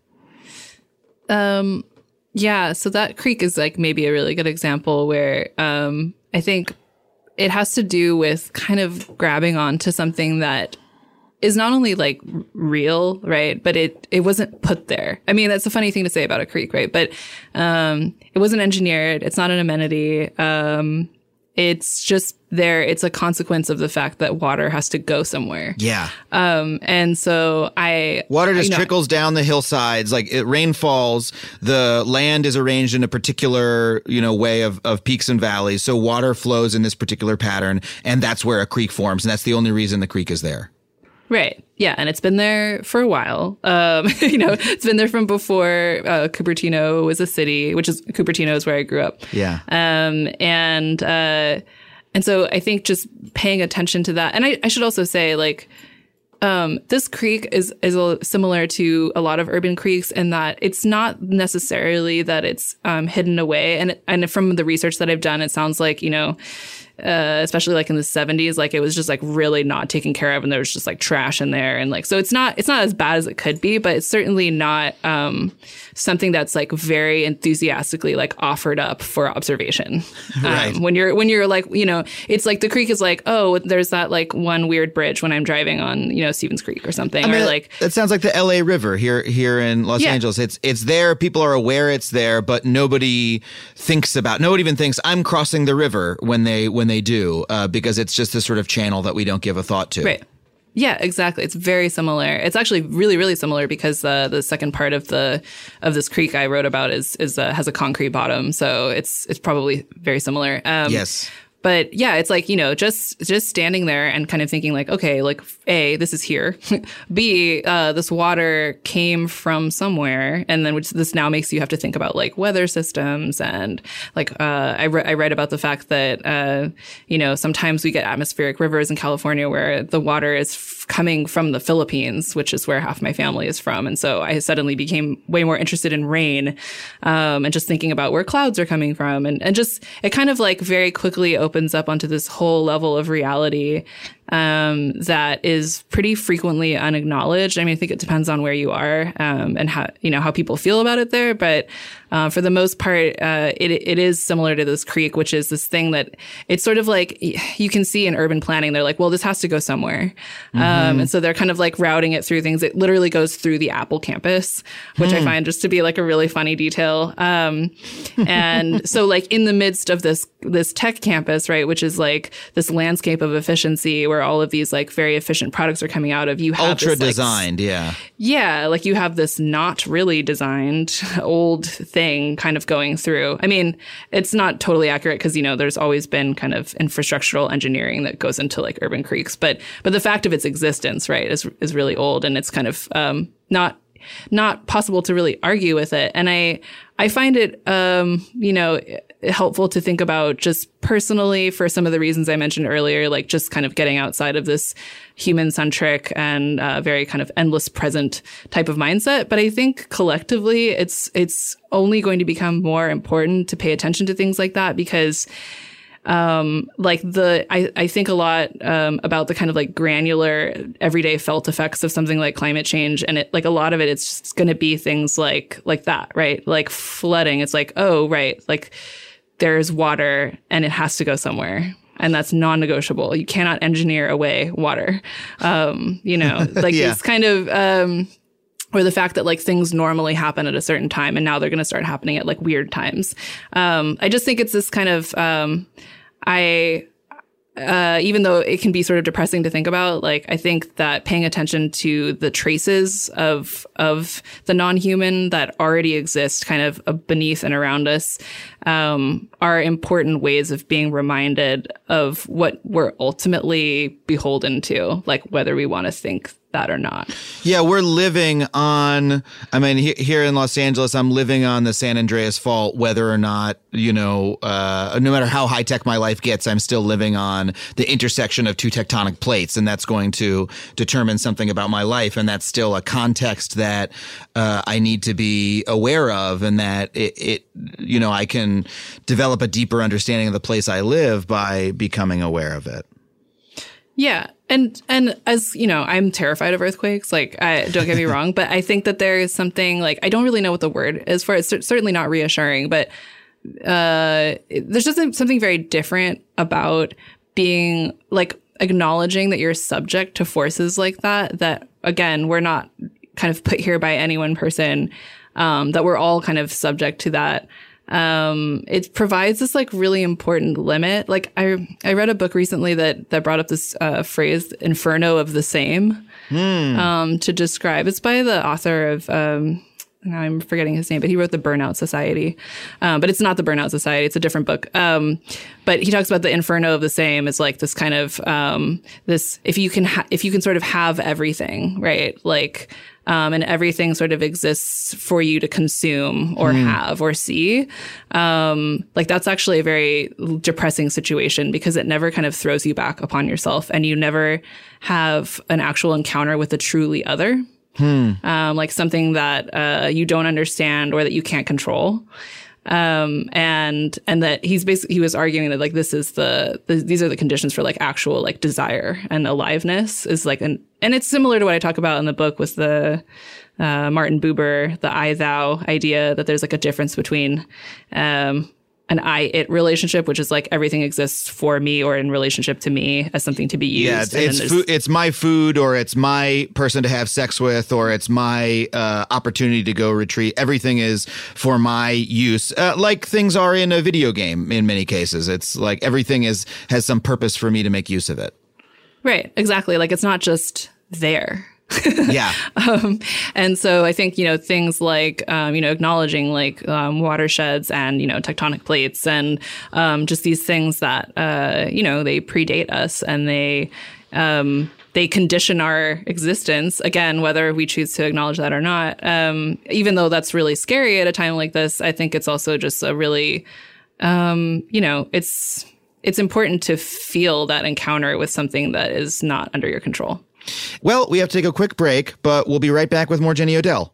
Speaker 6: Yeah, so that creek is like maybe a really good example where I think it has to do with kind of grabbing onto something that is not only like real, right? But it wasn't put there. I mean, that's a funny thing to say about a creek, right? But it wasn't engineered. It's not an amenity. It's just there. It's a consequence of the fact that water has to go somewhere.
Speaker 7: Yeah.
Speaker 6: And so
Speaker 7: water just trickles down the hillsides. Like rain falls, the land is arranged in a particular, way of peaks and valleys. So water flows in this particular pattern, and that's where a creek forms. And that's the only reason the creek is there.
Speaker 6: Right. Yeah. And it's been there for a while. It's been there from before Cupertino was a city, Cupertino is where I grew up.
Speaker 7: Yeah.
Speaker 6: And so I think just paying attention to that. And I should also say, like, this creek is similar to a lot of urban creeks in that it's not necessarily that it's hidden away. And from the research that I've done, it sounds like, especially like in the 70s, like it was just like really not taken care of, and there was just like trash in there, and like so it's not as bad as it could be, but it's certainly not something that's like very enthusiastically like offered up for observation.
Speaker 7: Right.
Speaker 6: When you're like, it's like the creek is like, oh, there's that like one weird bridge when I'm driving on Stevens Creek or something.
Speaker 7: I mean,
Speaker 6: or like
Speaker 7: that sounds like the LA River here in Los Angeles. It's there. People are aware it's there, but nobody even thinks I'm crossing the river when they do, because it's just this sort of channel that we don't give a thought to.
Speaker 6: Right. Yeah, exactly. It's very similar. It's actually really, really similar because the second part of this creek I wrote about is has a concrete bottom, so it's probably very similar.
Speaker 7: Yes.
Speaker 6: But yeah, it's like, just standing there and kind of thinking like, okay, like A, this is here. B, this water came from somewhere. And then this now makes you have to think about like weather systems. And like, I write about the fact that, sometimes we get atmospheric rivers in California where the water is coming from the Philippines, which is where half my family is from. And so I suddenly became way more interested in rain, and just thinking about where clouds are coming from. And just, it kind of like very quickly opens up onto this whole level of reality that is pretty frequently unacknowledged. I mean, I think it depends on where you are and how people feel about it there. But for the most part, it is similar to this creek, which is this thing that it's sort of like you can see in urban planning. They're like, well, this has to go somewhere. And so they're kind of like routing it through things. It literally goes through the Apple campus, which I find just to be like a really funny detail. And so like in the midst of this tech campus, right, which is like this landscape of efficiency where all of these like very efficient products are coming out of, you have
Speaker 7: ultra
Speaker 6: this, like,
Speaker 7: designed. Yeah.
Speaker 6: Yeah. Like you have this not really designed old thing kind of going through. I mean, it's not totally accurate because, there's always been kind of infrastructural engineering that goes into like urban creeks, but the fact of its existence, right, is really old, and it's kind of not possible to really argue with it. And I find it, helpful to think about just personally for some of the reasons I mentioned earlier, like just kind of getting outside of this human-centric and very kind of endless present type of mindset. But I think collectively, it's only going to become more important to pay attention to things like that because I think a lot about the kind of like granular everyday felt effects of something like climate change, and it like a lot of it, it's just going to be things like that, right? Like flooding. It's like, oh, right, like there's water and it has to go somewhere. And that's non-negotiable. You cannot engineer away water. Like it's kind of, or the fact that like things normally happen at a certain time and now they're going to start happening at like weird times. I just think it's this kind of, even though it can be sort of depressing to think about, like I think that paying attention to the traces of the non-human that already exist kind of beneath and around us are important ways of being reminded of what we're ultimately beholden to, like whether we want to think that or not.
Speaker 7: Yeah, we're living on, here in Los Angeles, I'm living on the San Andreas Fault, whether or not, no matter how high tech my life gets, I'm still living on the intersection of two tectonic plates. And that's going to determine something about my life. And that's still a context that I need to be aware of, and that I can develop a deeper understanding of the place I live by becoming aware of it.
Speaker 6: Yeah. And as you know, I'm terrified of earthquakes. Like, don't get me wrong, but I think that there is something like, I don't really know what the word is for it. It's certainly not reassuring, but there's just something very different about being like acknowledging that you're subject to forces like that again, we're not kind of put here by any one person, that we're all kind of subject to that. It provides this like really important limit. Like I read a book recently that brought up this phrase, inferno of the same, to describe. It's by the author of, now I'm forgetting his name, but he wrote The Burnout Society. But it's not The Burnout Society. It's a different book. But he talks about the inferno of the same as like this kind of, this, if you can sort of have everything, right? Like, and everything sort of exists for you to consume or have or see. Like that's actually a very depressing situation because it never kind of throws you back upon yourself and you never have an actual encounter with the truly other. Like something that you don't understand or that you can't control. And that he was arguing that like this is these are the conditions for like actual like desire and aliveness is like and it's similar to what I talk about in the book with the Martin Buber, the I thou idea, that there's like a difference between an I-it relationship, which is like everything exists for me or in relationship to me as something to be used.
Speaker 7: Yeah, it's my food, or it's my person to have sex with, or it's my opportunity to go retreat. Everything is for my use, like things are in a video game in many cases. It's like everything has some purpose for me to make use of it. Right, exactly. Like it's not just there. Yeah.
Speaker 6: And so I think, things like, acknowledging like watersheds and, tectonic plates and just these things that, they predate us and they condition our existence, again, whether we choose to acknowledge that or not. Even though that's really scary at a time like this, I think it's also just a really, it's important to feel that encounter with something that is not under your control.
Speaker 7: Well, we have to take a quick break, but we'll be right back with more Jenny Odell.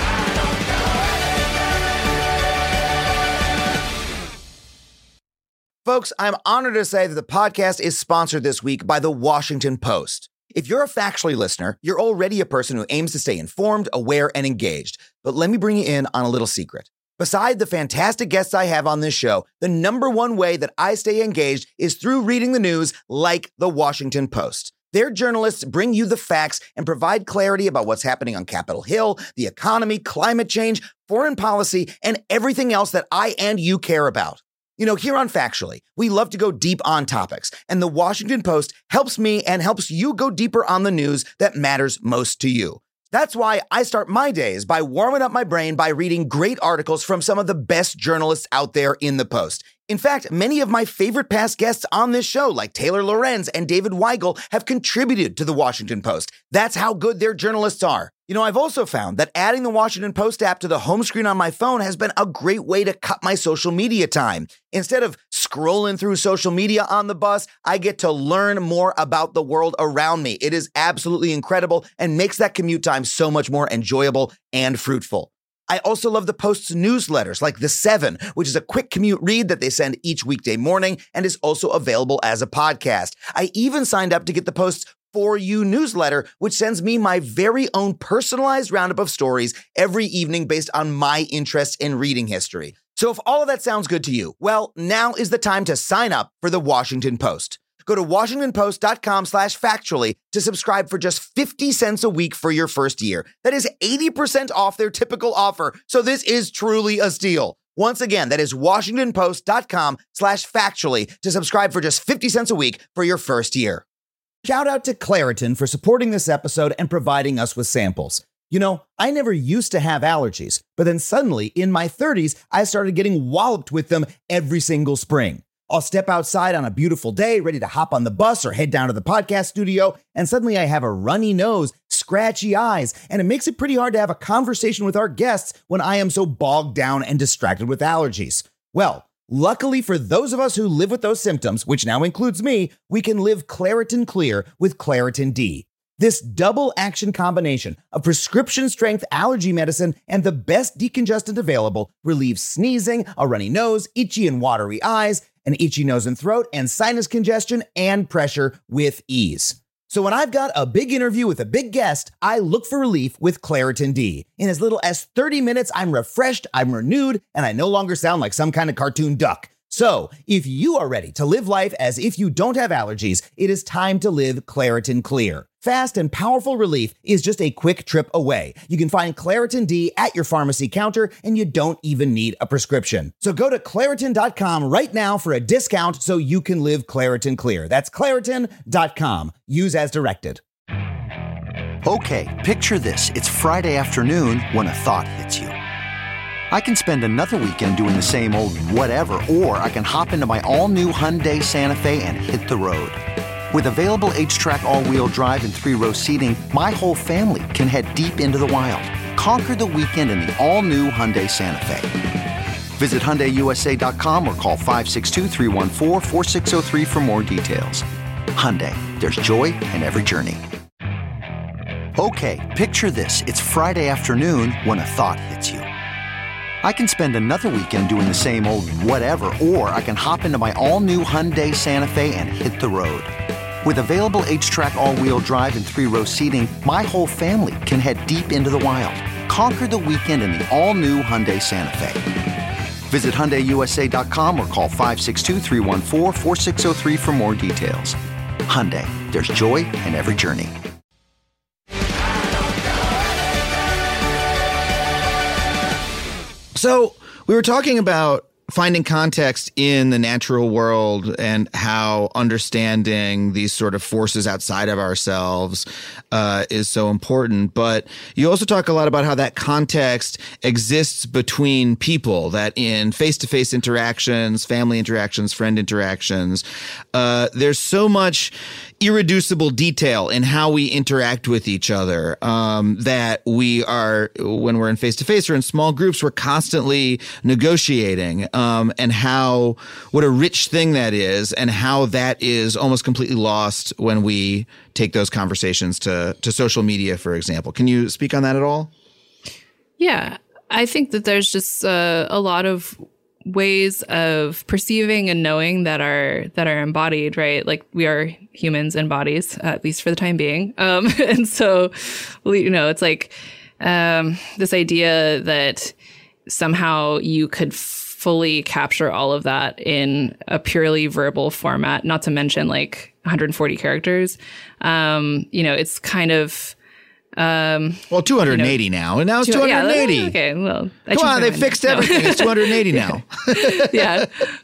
Speaker 1: Folks, I'm honored to say that the podcast is sponsored this week by The Washington Post. If you're a Factually listener, you're already a person who aims to stay informed, aware, and engaged. But let me bring you in on a little secret. Beside the fantastic guests I have on this show, the number one way that I stay engaged is through reading the news like The Washington Post. Their journalists bring you the facts and provide clarity about what's happening on Capitol Hill, the economy, climate change, foreign policy, and everything else that I and you care about. Here on Factually, we love to go deep on topics, and the Washington Post helps me and helps you go deeper on the news that matters most to you. That's why I start my days by warming up my brain by reading great articles from some of the best journalists out there in the Post. In fact, many of my favorite past guests on this show, like Taylor Lorenz and David Weigel, have contributed to the Washington Post. That's how good their journalists are. I've also found that adding the Washington Post app to the home screen on my phone has been a great way to cut my social media time. Instead of scrolling through social media on the bus, I get to learn more about the world around me. It is absolutely incredible and makes that commute time so much more enjoyable and fruitful. I also love the Post's newsletters like The 7, which is a quick commute read that they send each weekday morning and is also available as a podcast. I even signed up to get the Post's For You newsletter, which sends me my very own personalized roundup of stories every evening based on my interests in reading history. So if all of that sounds good to you, well, now is the time to sign up for the Washington Post. Go to WashingtonPost.com/factually to subscribe for just 50 cents a week for your first year. That is 80% off their typical offer. So this is truly a steal. Once again, that is WashingtonPost.com/factually to subscribe for just 50 cents a week for your first year. Shout out to Claritin for supporting this episode and providing us with samples. I never used to have allergies, but then suddenly in my 30s, I started getting walloped with them every single spring. I'll step outside on a beautiful day, ready to hop on the bus or head down to the podcast studio, and suddenly I have a runny nose, scratchy eyes, and it makes it pretty hard to have a conversation with our guests when I am so bogged down and distracted with allergies. Well, luckily for those of us who live with those symptoms, which now includes me, we can live Claritin Clear with Claritin D. This double action combination of prescription strength allergy medicine and the best decongestant available relieves sneezing, a runny nose, itchy and watery eyes, an itchy nose and throat, and sinus congestion and pressure with ease. So when I've got a big interview with a big guest, I look for relief with Claritin D. In as little as 30 minutes, I'm refreshed, I'm renewed, and I no longer sound like some kind of cartoon duck. So, if you are ready to live life as if you don't have allergies, it is time to live Claritin Clear. Fast and powerful relief is just a quick trip away. You can find Claritin D at your pharmacy counter, and you don't even need a prescription. So go to Claritin.com right now for a discount so you can live Claritin Clear. That's Claritin.com. Use as directed.
Speaker 8: Okay, picture this. It's Friday afternoon when a thought hits you. I can spend another weekend doing the same old whatever, or I can hop into my all-new Hyundai Santa Fe and hit the road. With available H-Track all-wheel drive and 3-row seating, my whole family can head deep into the wild. Conquer the weekend in the all-new Hyundai Santa Fe. Visit HyundaiUSA.com or call 562-314-4603 for more details. Hyundai, there's joy in every journey. Okay, picture this. It's Friday afternoon when a thought hits you. I can spend another weekend doing the same old whatever, or I can hop into my all-new Hyundai Santa Fe and hit the road. With available H-Track all-wheel drive and 3-row seating, my whole family can head deep into the wild. Conquer the weekend in the all-new Hyundai Santa Fe. Visit HyundaiUSA.com or call 562-314-4603 for more details. Hyundai, there's joy in every journey.
Speaker 7: So we were talking about finding context in the natural world and how understanding these sort of forces outside of ourselves is so important. But you also talk a lot about how that context exists between people, that in face-to-face interactions, family interactions, friend interactions, there's so much irreducible detail in how we interact with each other, that we are, when we're in face-to-face or in small groups, we're constantly negotiating, and what a rich thing that is, and how that is almost completely lost when we take those conversations to social media, for example. Can you speak on that at all?
Speaker 6: Yeah, I think that there's just a lot of ways of perceiving and knowing that are embodied, right? Like, we are humans in bodies, at least for the time being. And so, it's like this idea that somehow you could fully capture all of that in a purely verbal format, not to mention like 140 characters. It's kind of...
Speaker 7: 280 now, and now it's 280.
Speaker 6: Yeah, okay, well,
Speaker 7: come on, they fixed everything. It's 280 now.
Speaker 6: Yeah,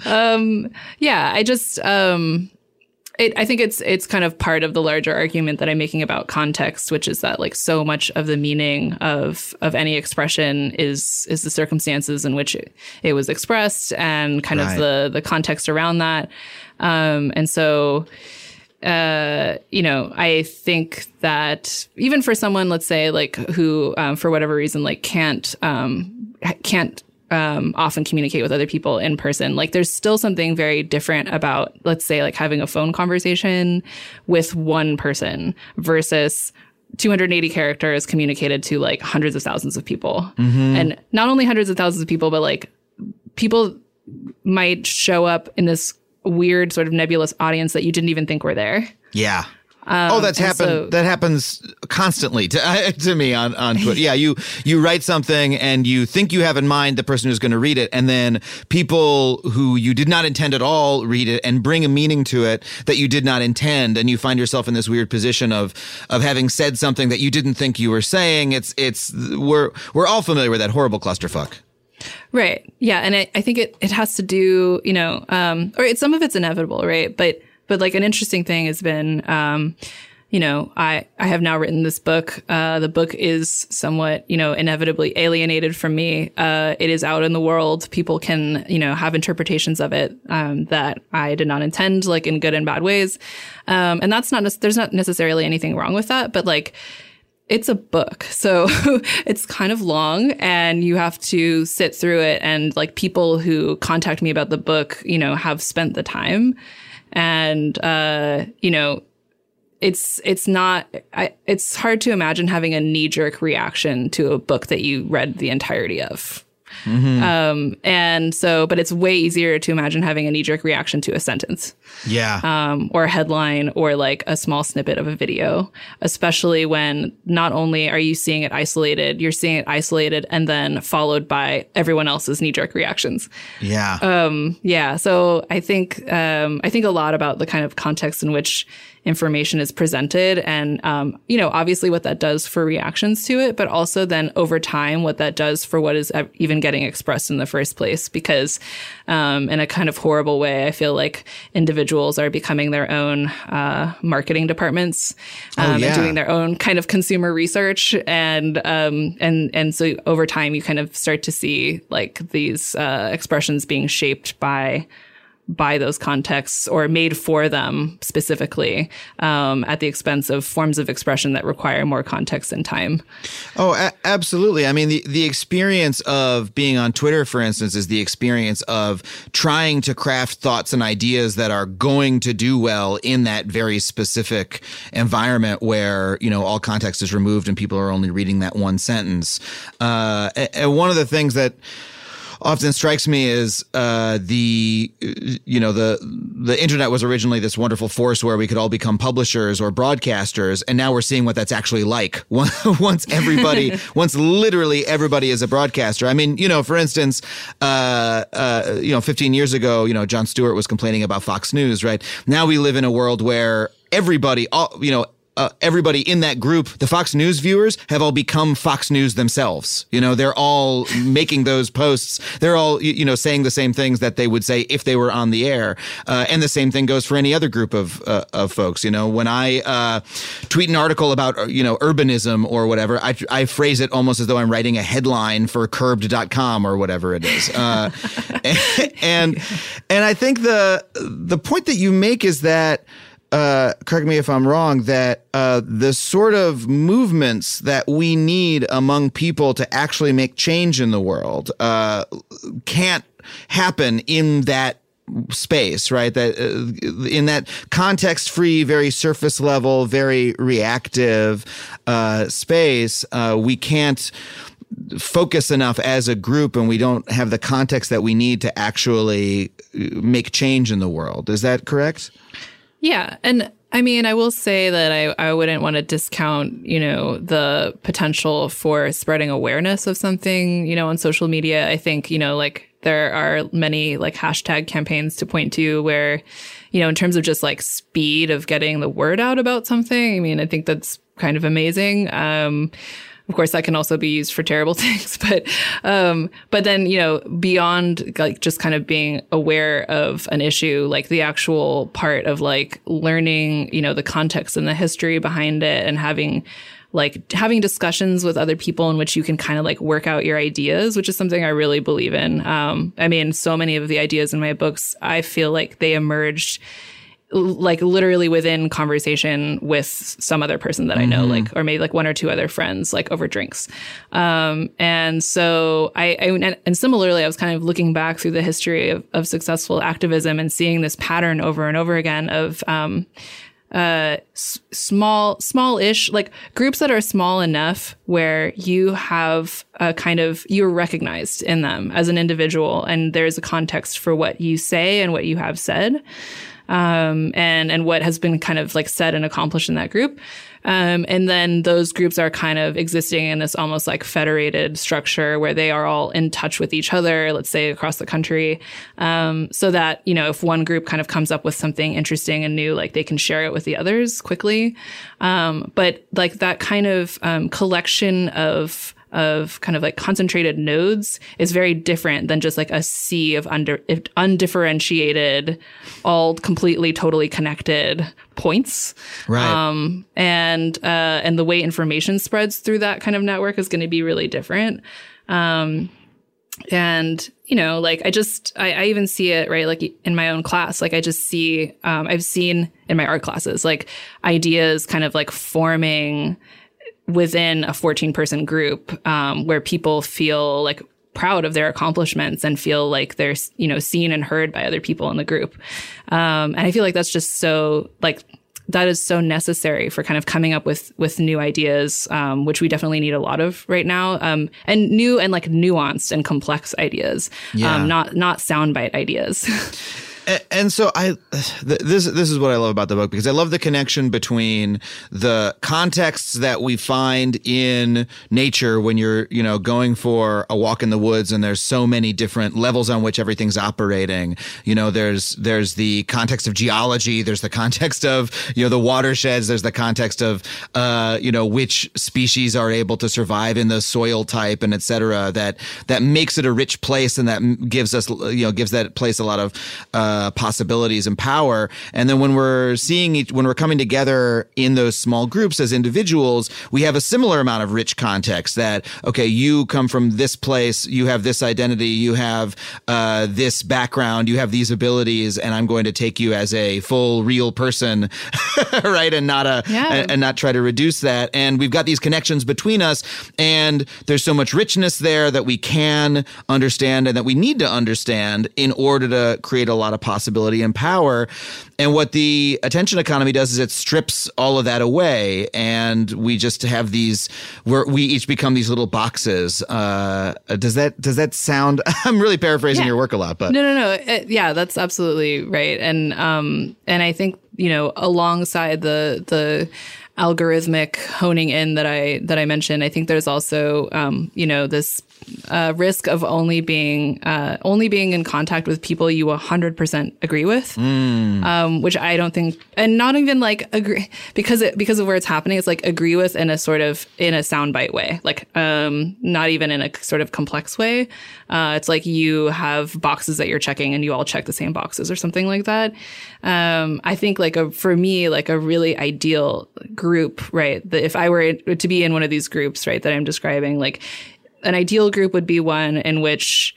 Speaker 6: I just, I think it's kind of part of the larger argument that I'm making about context, which is that like so much of the meaning of any expression is the circumstances in which it was expressed and kind of the context around that, and so. I think that even for someone, let's say, like who, for whatever reason, like can't often communicate with other people in person, like there's still something very different about, let's say, like having a phone conversation with one person versus 280 characters communicated to like hundreds of thousands of people. Mm-hmm. And not only hundreds of thousands of people, but like people might show up in this weird sort of nebulous audience that you didn't even think were there.
Speaker 7: Yeah. That's happened. That happens constantly to me on Twitter. Yeah, you write something and you think you have in mind the person who's going to read it, and then people who you did not intend at all read it and bring a meaning to it that you did not intend, and you find yourself in this weird position of having said something that you didn't think you were saying. We're all familiar with that horrible clusterfuck. Right. Yeah. And I think it has to do, some of it's inevitable, right? But like an interesting thing has been, I have now written this book. The book is somewhat, inevitably alienated from me. It is out in the world. People can, have interpretations of it, that I did not intend, like in good and bad ways. And that's there's not necessarily anything wrong with that, but like, it's a book, so it's kind of long and you have to sit through it. And like people who contact me about the book, have spent the time, and, it's hard to imagine having a knee-jerk reaction to a book that you read the entirety of.
Speaker 6: And so, but it's way easier to imagine having a knee-jerk reaction to a sentence.
Speaker 7: Yeah.
Speaker 6: Or a headline or like a small snippet of a video, especially when not only are you seeing it isolated, you're seeing it isolated and then followed by everyone else's knee-jerk reactions.
Speaker 7: Yeah.
Speaker 6: Yeah. So I think a lot about the kind of context in which information is presented and, obviously what that does for reactions to it, but also then over time, what that does for what is even getting expressed in the first place. Because in a kind of horrible way, I feel like individuals are becoming their own marketing departments and doing their own kind of consumer research. And so over time, you kind of start to see like these expressions being shaped by those contexts or made for them specifically at the expense of forms of expression that require more context and time.
Speaker 7: Oh, absolutely. I mean, the experience of being on Twitter, for instance, is the experience of trying to craft thoughts and ideas that are going to do well in that very specific environment where, all context is removed and people are only reading that one sentence. And one of the things that often strikes me is the internet was originally this wonderful force where we could all become publishers or broadcasters, and now we're seeing what that's actually like once literally everybody is a broadcaster. I mean, for instance, 15 years ago, Jon Stewart was complaining about Fox News, right? Now we live in a world where everybody in that group, the Fox News viewers, have all become Fox News themselves. They're all making those posts. They're all, saying the same things that they would say if they were on the air. And the same thing goes for any other group of folks. When I tweet an article about, urbanism or whatever, I phrase it almost as though I'm writing a headline for curbed.com or whatever it is. And I think the point that you make is that, correct me if I'm wrong, that the sort of movements that we need among people to actually make change in the world can't happen in that space, right? That in that context-free, very surface level, very reactive space, we can't focus enough as a group, and we don't have the context that we need to actually make change in the world. Is that correct?
Speaker 6: Yeah. And I mean, I will say that I wouldn't want to discount, the potential for spreading awareness of something, on social media. I think, there are many hashtag campaigns to point to where, in terms of just speed of getting the word out about something. I mean, I think that's kind of amazing. Of course, that can also be used for terrible things, but then, beyond just kind of being aware of an issue, the actual part of learning, the context and the history behind it and having discussions with other people in which you can kind of work out your ideas, which is something I really believe in. I mean, so many of the ideas in my books, I feel like they emerged literally within conversation with some other person that I know, or maybe one or two other friends, over drinks. And so and similarly, I was kind of looking back through the history of successful activism and seeing this pattern over and over again of, small-ish, groups that are small enough where you have you're recognized in them as an individual, and there's a context for what you say and what you have said. And what has been kind of said and accomplished in that group. And then those groups are kind of existing in this almost federated structure where they are all in touch with each other, let's say across the country. So that, if one group kind of comes up with something interesting and new, they can share it with the others quickly. But that kind of, collection of kind of concentrated nodes is very different than just a sea of undifferentiated, all completely, totally connected points.
Speaker 7: Right.
Speaker 6: And the way information spreads through that kind of network is going to be really different. And, I even see it, right? In my own class, I just see, I've seen in my art classes, ideas kind of forming within a 14-person group, where people feel proud of their accomplishments and feel they're, seen and heard by other people in the group. And I feel that's just so that is so necessary for kind of coming up with new ideas, which we definitely need a lot of right now, and new and like nuanced and complex ideas, not soundbite ideas.
Speaker 7: And so this is what I love about the book, because I love the connection between the contexts that we find in nature when you're, going for a walk in the woods, and there's so many different levels on which everything's operating. There's the context of geology, there's the context of, the watersheds, there's the context of, which species are able to survive in the soil type, and et cetera, that makes it a rich place, and that gives us, gives that place a lot of, possibilities and power. And then when we're when we're coming together in those small groups as individuals, we have a similar amount of rich context that, okay, you come from this place, you have this identity, you have this background, you have these abilities, and I'm going to take you as a full real person, right? And not and not try to reduce that. And we've got these connections between us, and there's so much richness there that we can understand and that we need to understand in order to create a lot of possibility and power. And what the attention economy does is it strips all of that away, and we just have these where we each become these little boxes. Does that sound? I'm really paraphrasing your work a lot, but
Speaker 6: no. That's absolutely right. And I think alongside the algorithmic honing in that I mentioned, I think there's also this risk of only being in contact with people you 100% agree with, which I don't think, and not even like agree because of where it's happening. It's like agree with in a soundbite way, like not even in a sort of complex way. It's like you have boxes that you're checking and you all check the same boxes or something like that. I think for me, a really ideal group, right? That if I were to be in one of these groups, right, that I'm describing, like an ideal group would be one in which,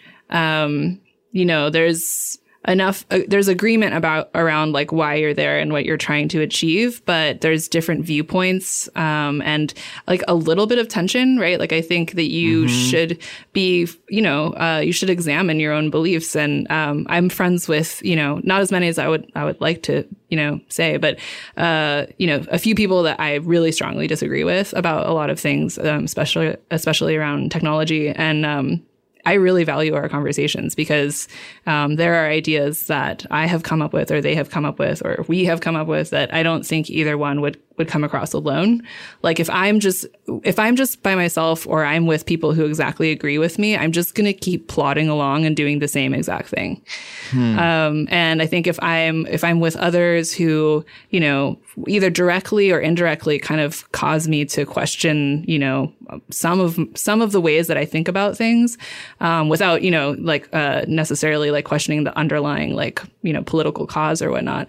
Speaker 6: there's there's agreement around like why you're there and what you're trying to achieve, but there's different viewpoints, and like a little bit of tension, right? Like I think that you should be, you should examine your own beliefs. And, I'm friends with, not as many as I would like to, say, but, a few people that I really strongly disagree with about a lot of things, especially around technology. And, I really value our conversations because there are ideas that I have come up with, or they have come up with, or we have come up with that I don't think either one would come across alone. Like if I'm just by myself, or I'm with people who exactly agree with me, I'm just going to keep plodding along and doing the same exact thing. And I think if I'm with others who, either directly or indirectly kind of cause me to question, some of the ways that I think about things, without, necessarily like questioning the underlying, political cause or whatnot.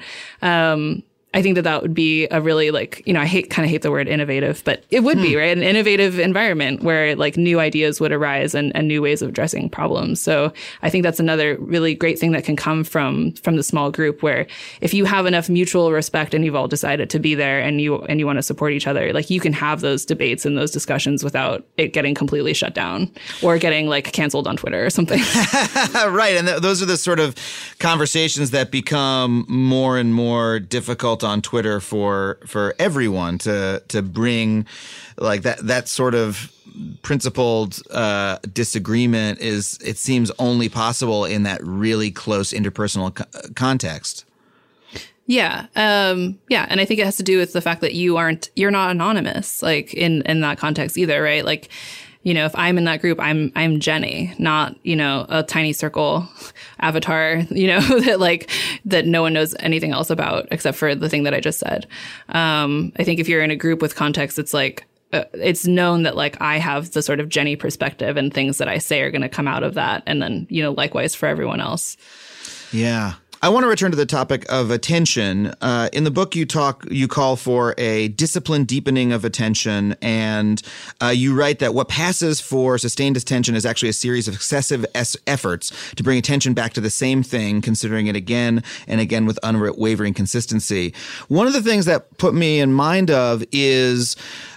Speaker 6: I think that would be a really I hate the word innovative, but it would be, right? An innovative environment where like new ideas would arise and new ways of addressing problems. So I think that's another really great thing that can come from the small group, where if you have enough mutual respect and you've all decided to be there and you want to support each other, like you can have those debates and those discussions without it getting completely shut down or getting like canceled on Twitter or something.
Speaker 7: Right. And those are the sort of conversations that become more and more difficult on Twitter for everyone to bring like that sort of principled disagreement it seems only possible in that really close interpersonal context.
Speaker 6: Yeah. And I think it has to do with the fact that you're not anonymous, like in that context either, right? Like, if I'm in that group, I'm Jenny, not, a tiny circle avatar, that no one knows anything else about except for the thing that I just said. I think if you're in a group with context, it's like, it's known that like I have the sort of Jenny perspective and things that I say are going to come out of that. And then, likewise for everyone else.
Speaker 7: Yeah. I want to return to the topic of attention. In the book, you call for a disciplined deepening of attention, and you write that what passes for sustained attention is actually a series of successive efforts to bring attention back to the same thing, considering it again and again with unwavering consistency. One of the things that put me in mind of is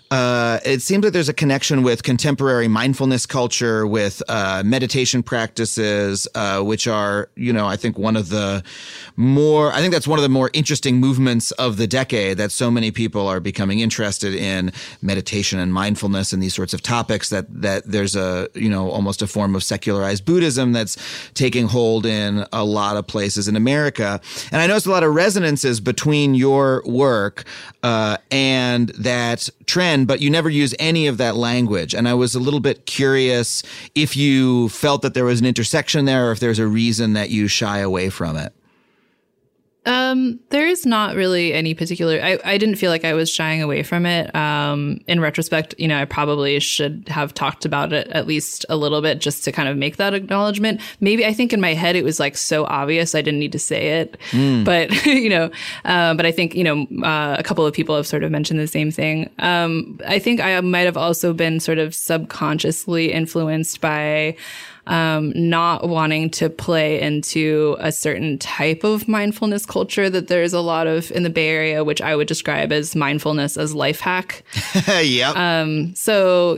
Speaker 7: it seems like there's a connection with contemporary mindfulness culture, with meditation practices, which are, I think that's one of the more interesting movements of the decade, that so many people are becoming interested in meditation and mindfulness and these sorts of topics, that there's almost a form of secularized Buddhism that's taking hold in a lot of places in America. And I noticed a lot of resonances between your work and that trend, but you never use any of that language. And I was a little bit curious if you felt that there was an intersection there, or if there's a reason that you shy away from it.
Speaker 6: There is not really any particular, I didn't feel like I was shying away from it. In retrospect, I probably should have talked about it at least a little bit just to kind of make that acknowledgement. Maybe I think in my head it was like so obvious I didn't need to say it, but, but I think, a couple of people have sort of mentioned the same thing. I think I might have also been sort of subconsciously influenced by not wanting to play into a certain type of mindfulness culture that there's a lot of in the Bay Area, which I would describe as mindfulness as life hack.
Speaker 7: Yep.
Speaker 6: So,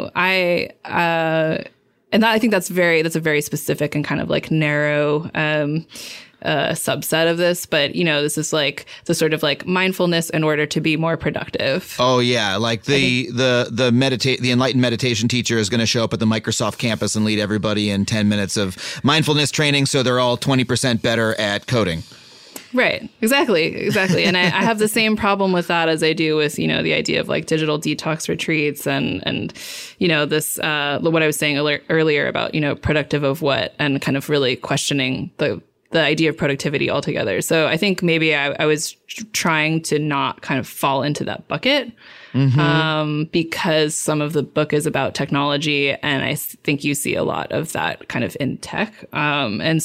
Speaker 6: I think that's a very specific and kind of like narrow, subset of this, but this is like the sort of like mindfulness in order to be more productive.
Speaker 7: Oh yeah, like the enlightened meditation teacher is going to show up at the Microsoft campus and lead everybody in 10 minutes of mindfulness training, so they're all 20% better at coding.
Speaker 6: Right. Exactly. And I have the same problem with that as I do with, the idea of like digital detox retreats and this, what I was saying earlier about, productive of what, and kind of really questioning the idea of productivity altogether. So I think maybe I was trying to not kind of fall into that bucket, because some of the book is about technology, and I think you see a lot of that kind of in tech. And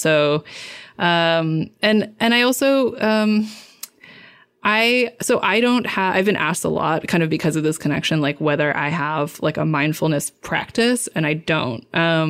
Speaker 6: I also, I don't have, I've been asked a lot kind of because of this connection, like whether I have like a mindfulness practice, and I don't.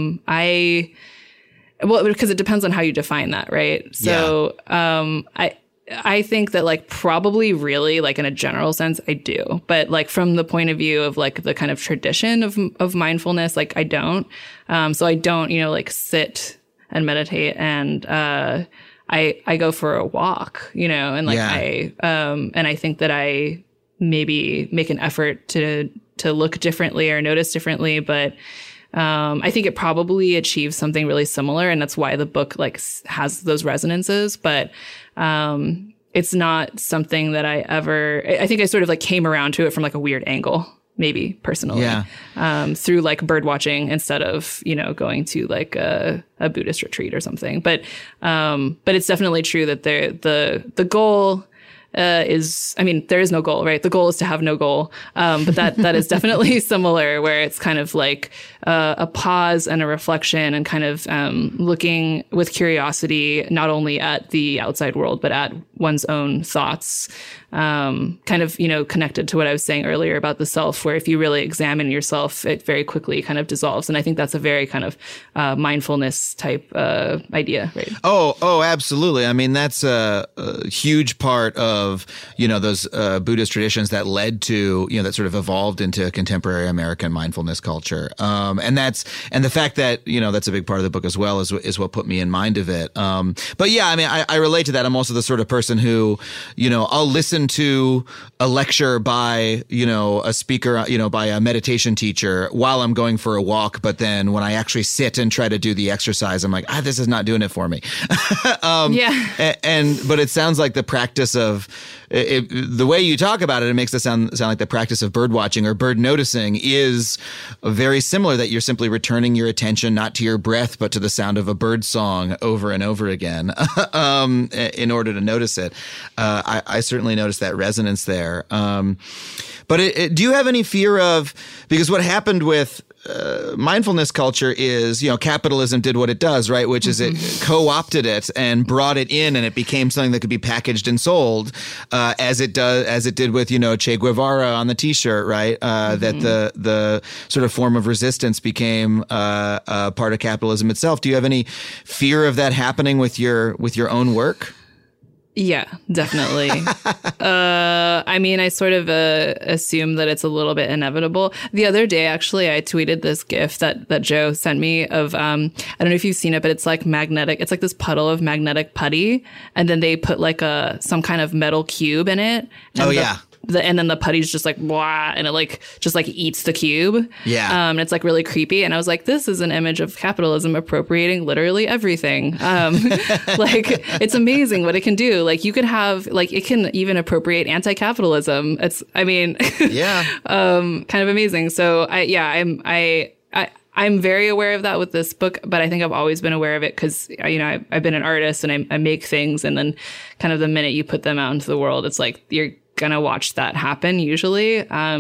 Speaker 6: Well, because it depends on how you define that, right? So, I think that like probably really like in a general sense, I do, but like from the point of view of like the kind of tradition of mindfulness, like I don't. So I don't, like sit and meditate, and I go for a walk, and like and I think that I maybe make an effort to look differently or notice differently, but I think it probably achieves something really similar, and that's why the book like has those resonances. But it's not something that I think I sort of like came around to it from like a weird angle, maybe personally, through like bird watching instead of going to like a Buddhist retreat or something. But it's definitely true that the goal is, I mean, there is no goal, right? The goal is to have no goal. But that is definitely similar, where it's kind of like a pause and a reflection, and kind of looking with curiosity, not only at the outside world, but at one's own thoughts. Kind of, connected to what I was saying earlier about the self, where if you really examine yourself, it very quickly kind of dissolves. And I think that's a very kind of mindfulness type idea, right?
Speaker 7: Oh, absolutely. I mean, that's a huge part of, those Buddhist traditions that led to, that sort of evolved into contemporary American mindfulness culture. And the fact that, that's a big part of the book as well is what put me in mind of it. But yeah, I mean, I relate to that. I'm also the sort of person who, I'll listen to a lecture by, a speaker, by a meditation teacher while I'm going for a walk. But then when I actually sit and try to do the exercise, I'm like, this is not doing it for me. But it sounds like the practice of the way you talk about it makes it sound like the practice of bird watching or bird noticing is very similar, that you're simply returning your attention not to your breath, but to the sound of a bird song over and over again in order to notice it. I certainly noticed that resonance there. But do you have any fear of, because what happened with mindfulness culture is, capitalism did what it does, right? Which is it co-opted it and brought it in, and it became something that could be packaged and sold, as it did with, Che Guevara on the T-shirt, right? That the sort of form of resistance became part of capitalism itself. Do you have any fear of that happening with your own work?
Speaker 6: Yeah, definitely. I mean, I sort of assume that it's a little bit inevitable. The other day, actually, I tweeted this GIF that Joe sent me of, I don't know if you've seen it, but it's like magnetic. It's like this puddle of magnetic putty. And then they put like some kind of metal cube in it. And and then the putty's just like, blah, and it like just like eats the cube.
Speaker 7: Yeah.
Speaker 6: And it's like really creepy. And I was like, this is an image of capitalism appropriating literally everything. Like, it's amazing what it can do. Like, you could have, like, it can even appropriate anti-capitalism. It's, I mean,
Speaker 7: yeah,
Speaker 6: kind of amazing. So I'm very aware of that with this book, but I think I've always been aware of it because, you know, I've been an artist and I make things, and then kind of the minute you put them out into the world, it's like you're gonna watch that happen usually.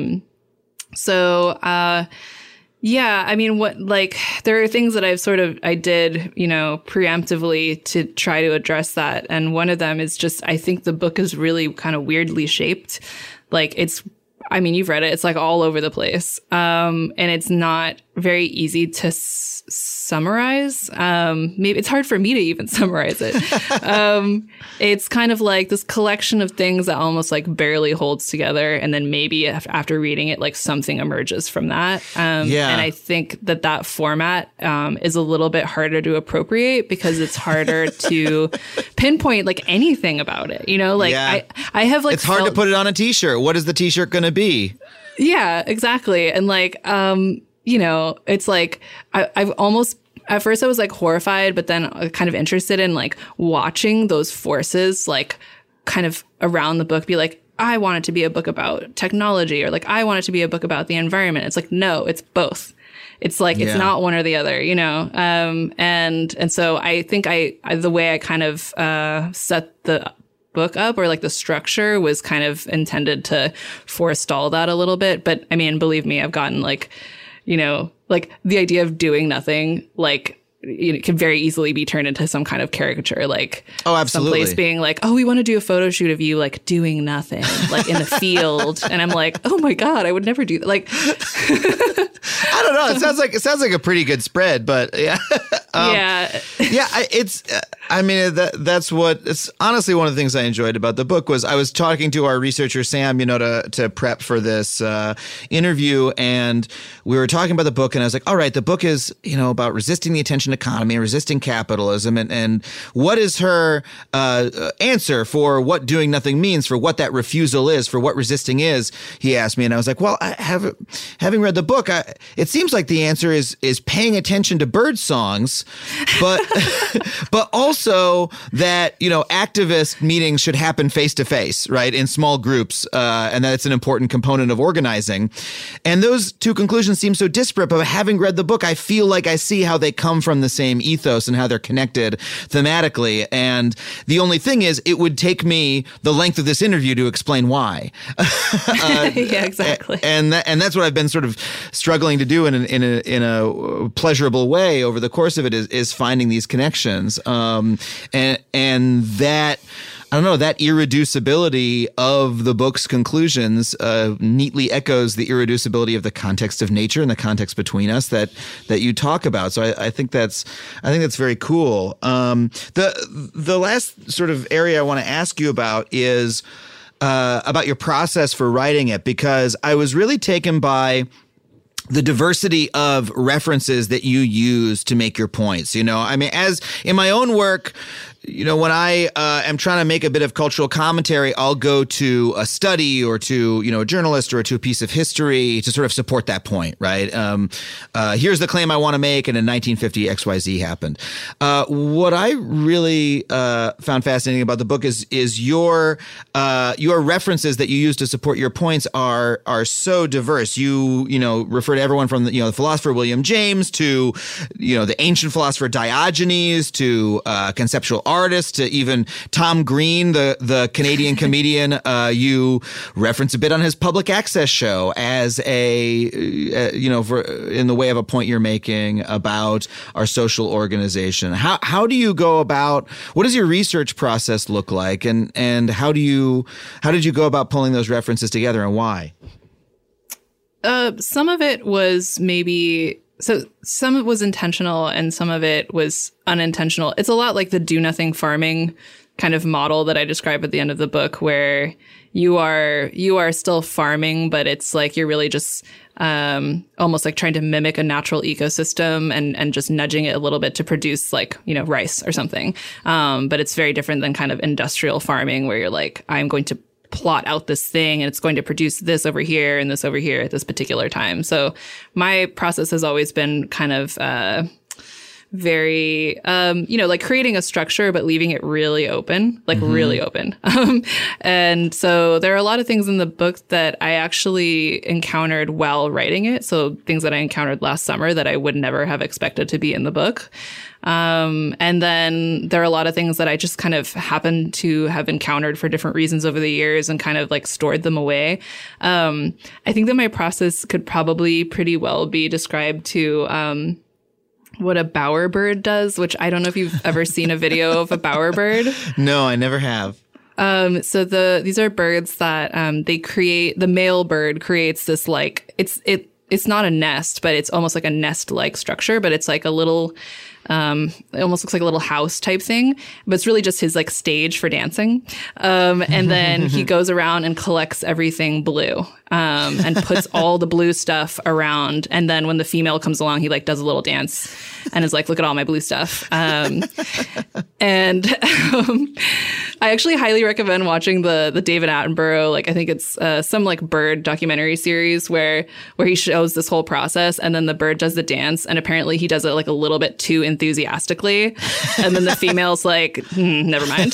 Speaker 6: Yeah, I mean, there are things that I did, you know, preemptively to try to address that. And one of them is just, I think the book is really kind of weirdly shaped. Like, I mean, you've read it. It's like all over the place. And it's not very easy to summarize. Maybe it's hard for me to even summarize it. It's kind of like this collection of things that almost like barely holds together. And then maybe after reading it, like something emerges from that. And I think that format is a little bit harder to appropriate because it's harder to pinpoint like anything about it. You know, like I have like,
Speaker 7: it's hard to put it on a t-shirt. What is the t-shirt going to be?
Speaker 6: Yeah, exactly. And like, you know, it's like I've almost, at first I was like horrified, but then kind of interested in like watching those forces like kind of around the book be like, I want it to be a book about technology, or like I want it to be a book about the environment. It's like, no, it's both. It's like, it's not one or the other, you know? And so I think the way I kind of set the book up, or like the structure, was kind of intended to forestall that a little bit. But I mean, believe me, I've gotten like, you know, like the idea of doing nothing, like, you know, can very easily be turned into some kind of caricature, like,
Speaker 7: oh, absolutely,
Speaker 6: someplace being like, oh, we want to do a photo shoot of you like doing nothing, like in the field, and I'm like, oh my god, I would never do that. Like,
Speaker 7: I don't know. It sounds like a pretty good spread, but yeah, it's. I mean, that's what. It's honestly one of the things I enjoyed about the book was I was talking to our researcher Sam, you know, to prep for this interview, and we were talking about the book, and I was like, all right, the book is, you know, about resisting the attention economy and resisting capitalism, and what is her answer for what doing nothing means, for what that refusal is, for what resisting is? He asked me, and I was like, well, having read the book, it seems like the answer is paying attention to bird songs, but also that, you know, activist meetings should happen face to face, right, in small groups, and that it's an important component of organizing. And those two conclusions seem so disparate, but having read the book, I feel like I see how they come from the same ethos and how they're connected thematically. And the only thing is, it would take me the length of this interview to explain why.
Speaker 6: Yeah, exactly.
Speaker 7: And that's what I've been sort of struggling to do in a pleasurable way over the course of it is finding these connections. And that, I don't know, that irreducibility of the book's conclusions neatly echoes the irreducibility of the context of nature and the context between us that you talk about. So I think that's very cool. The last sort of area I want to ask you about is about your process for writing it, because I was really taken by the diversity of references that you use to make your points. You know, I mean, as in my own work, you know, when I am trying to make a bit of cultural commentary, I'll go to a study or to, you know, a journalist or to a piece of history to sort of support that point, right? Here's the claim I want to make, and in 1950 XYZ happened. What I really found fascinating about the book is your references that you use to support your points are so diverse. You know, refer to everyone from the philosopher William James to, you know, the ancient philosopher Diogenes to conceptual artist to even Tom Green, the Canadian comedian. You reference a bit on his public access show as in the way of a point you're making about our social organization. How do you go about, what does your research process look like, and how did you go about pulling those references together, and why?
Speaker 6: Some of it was some of it was intentional and some of it was unintentional. It's a lot like the do nothing farming kind of model that I describe at the end of the book, where you are still farming, but it's like you're really just almost like trying to mimic a natural ecosystem and just nudging it a little bit to produce like, rice or something. But it's very different than kind of industrial farming, where you're like, I'm going to plot out this thing and it's going to produce this over here and this over here at this particular time. So my process has always been kind of very, like creating a structure, but leaving it really open, like really open. And so there are a lot of things in the book that I actually encountered while writing it. So things that I encountered last summer that I would never have expected to be in the book. And then there are a lot of things that I just kind of happen to have encountered for different reasons over the years and kind of like stored them away. I think that my process could probably pretty well be described to, what a bowerbird does, which I don't know if you've ever seen a video of a bowerbird.
Speaker 7: No, I never have.
Speaker 6: So these are birds that the male bird creates this like it's not a nest, but it's almost like a nest-like structure, but it's like a little it almost looks like a little house type thing, but it's really just his like stage for dancing. And then he goes around and collects everything blue, and puts all the blue stuff around. And then when the female comes along, he like does a little dance and is like, look at all my blue stuff. I actually highly recommend watching the David Attenborough, like I think it's some like bird documentary series where he shows this whole process, and then the bird does the dance, and apparently he does it like a little bit too enthusiastically, and then the female's like, never mind.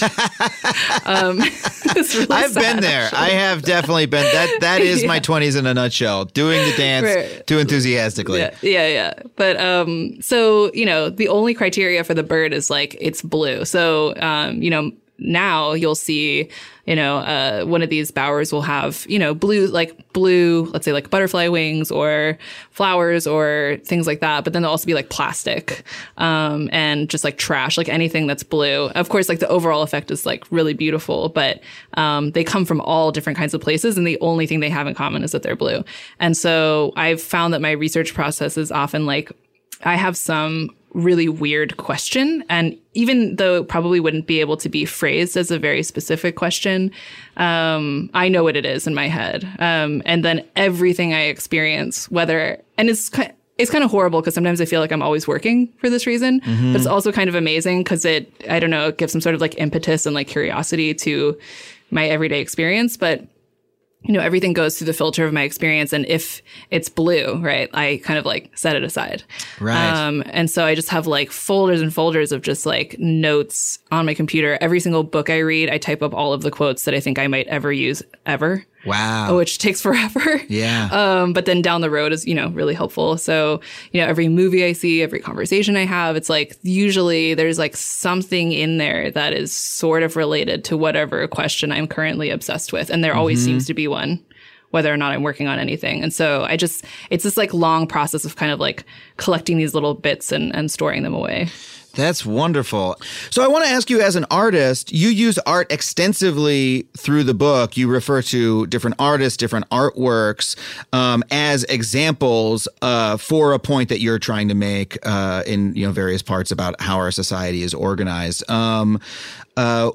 Speaker 6: It's really
Speaker 7: I've
Speaker 6: sad,
Speaker 7: been there.
Speaker 6: actually.
Speaker 7: I have definitely been. That is my 20s in a nutshell. Doing the dance too enthusiastically.
Speaker 6: Yeah. But so the only criteria for the bird is like it's blue. So now you'll see, one of these bowers will have, blue, let's say like butterfly wings or flowers or things like that. But then there'll also be like plastic, and just like trash, like anything that's blue. Of course, like the overall effect is like really beautiful, but, they come from all different kinds of places. And the only thing they have in common is that they're blue. And so I've found that my research process is often like, I have some really weird question. And even though it probably wouldn't be able to be phrased as a very specific question, I know what it is in my head. And then everything I experience, it's kind of horrible because sometimes I feel like I'm always working for this reason, but it's also kind of amazing because it gives some sort of like impetus and like curiosity to my everyday experience. But everything goes through the filter of my experience. And if it's blue, right, I kind of like set it aside.
Speaker 7: Right.
Speaker 6: And so I just have like folders and folders of just like notes on my computer. Every single book I read, I type up all of the quotes that I think I might ever use ever.
Speaker 7: Wow.
Speaker 6: Which takes forever.
Speaker 7: Yeah.
Speaker 6: But then down the road is, really helpful. So, every movie I see, every conversation I have, it's like usually there's like something in there that is sort of related to whatever question I'm currently obsessed with. And there always seems to be one, whether or not I'm working on anything. And so it's this like long process of kind of like collecting these little bits and storing them away.
Speaker 7: That's wonderful. So I want to ask you, as an artist, you use art extensively through the book. You refer to different artists, different artworks as examples for a point that you're trying to make in various parts about how our society is organized. Why?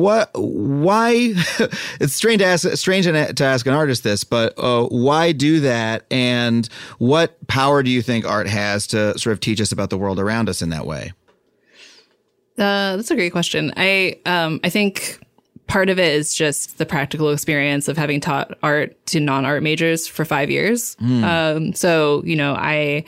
Speaker 7: It's strange to ask an artist this, but why do that? And what power do you think art has to sort of teach us about the world around us in that way?
Speaker 6: That's a great question. I think part of it is just the practical experience of having taught art to non-art majors for 5 years. So, I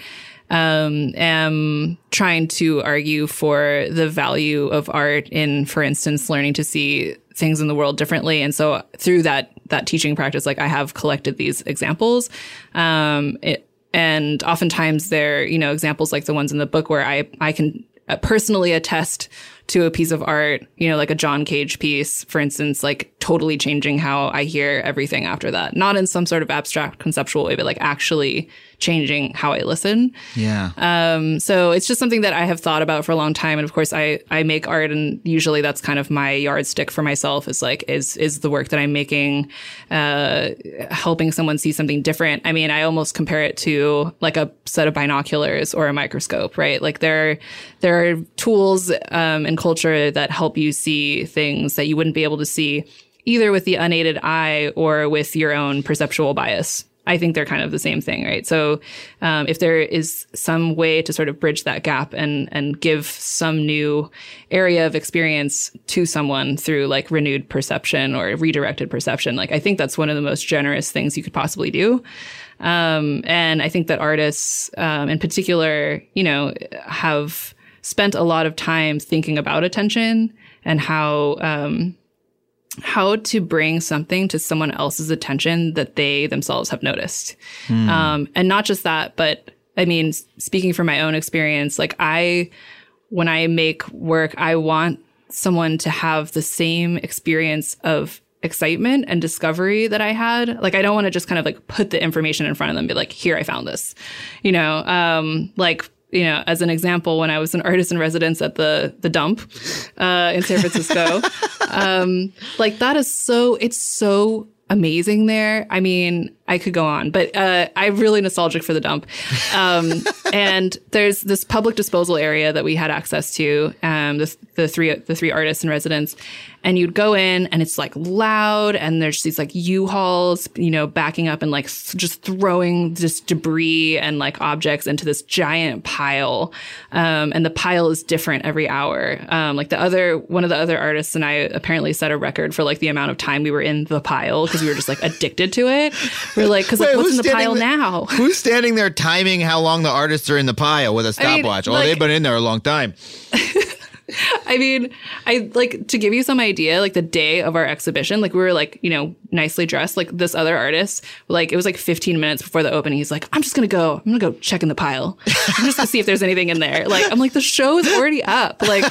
Speaker 6: am trying to argue for the value of art in, for instance, learning to see things in the world differently. And so through that teaching practice, like I have collected these examples. And oftentimes they're, examples like the ones in the book where I can personally attest to a piece of art, like a John Cage piece, for instance, like totally changing how I hear everything after that. Not in some sort of abstract conceptual way, but like actually changing how I listen.
Speaker 7: Yeah.
Speaker 6: So it's just something that I have thought about for a long time. And of course I make art, and usually that's kind of my yardstick for myself is like, is the work that I'm making, helping someone see something different. I mean, I almost compare it to like a set of binoculars or a microscope, right? Like there are tools and culture that help you see things that you wouldn't be able to see either with the unaided eye or with your own perceptual bias. I think they're kind of the same thing, right? So if there is some way to sort of bridge that gap and give some new area of experience to someone through like renewed perception or redirected perception, like I think that's one of the most generous things you could possibly do. And I think that artists in particular, you know, have spent a lot of time thinking about attention and how to bring something to someone else's attention that they themselves have noticed. And not just that, but I mean, speaking from my own experience, like when I make work, I want someone to have the same experience of excitement and discovery that I had. Like, I don't want to just kind of like put the information in front of them and be like, here, I found this, you know, you know, as an example, when I was an artist in residence at the Dump in San Francisco, like that is it's so amazing there. I mean, I could go on, but I'm really nostalgic for the Dump. And there's this public disposal area that we had access to, the three artists in residence. And you'd go in and it's like loud and there's these like U-Hauls, you know, backing up and like just throwing this debris and like objects into this giant pile. And the pile is different every hour. Like one of the other artists and I apparently set a record for like the amount of time we were in the pile because we were just like addicted to it. We're like, because like, what's in the pile now?
Speaker 7: Who's standing there timing how long the artists are in the pile with a stopwatch? I mean, they've been in there a long time.
Speaker 6: I mean, I like to give you some idea, like the day of our exhibition, like we were like, you know, nicely dressed, like this other artist, like it was like 15 minutes before the opening. He's like, I'm gonna go check in the pile. I'm just gonna see if there's anything in there. Like, I'm like, the show is already up. Like,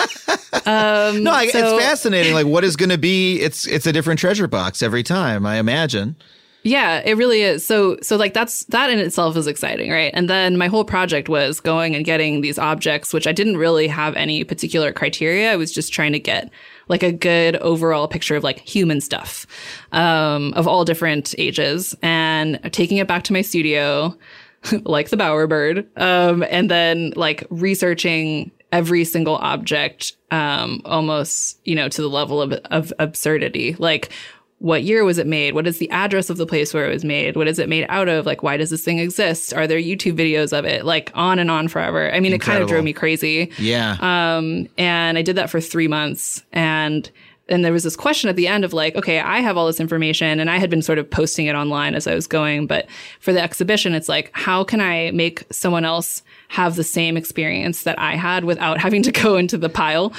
Speaker 7: it's fascinating. Like what is going to be, it's a different treasure box every time, I imagine.
Speaker 6: Yeah, it really is. So like that in itself is exciting, right? And then my whole project was going and getting these objects, which I didn't really have any particular criteria. I was just trying to get like a good overall picture of like human stuff, of all different ages, and taking it back to my studio, like the Bowerbird, and then like researching every single object, almost, you know, to the level of absurdity. Like, what year was it made? What is the address of the place where it was made? What is it made out of? Like, why does this thing exist? Are there YouTube videos of it? Like, on and on forever. I mean, It kind of drove me crazy.
Speaker 7: Yeah.
Speaker 6: And I did that for 3 months. And there was this question at the end of like, okay, I have all this information and I had been sort of posting it online as I was going. But for the exhibition, it's like, how can I make someone else have the same experience that I had without having to go into the pile?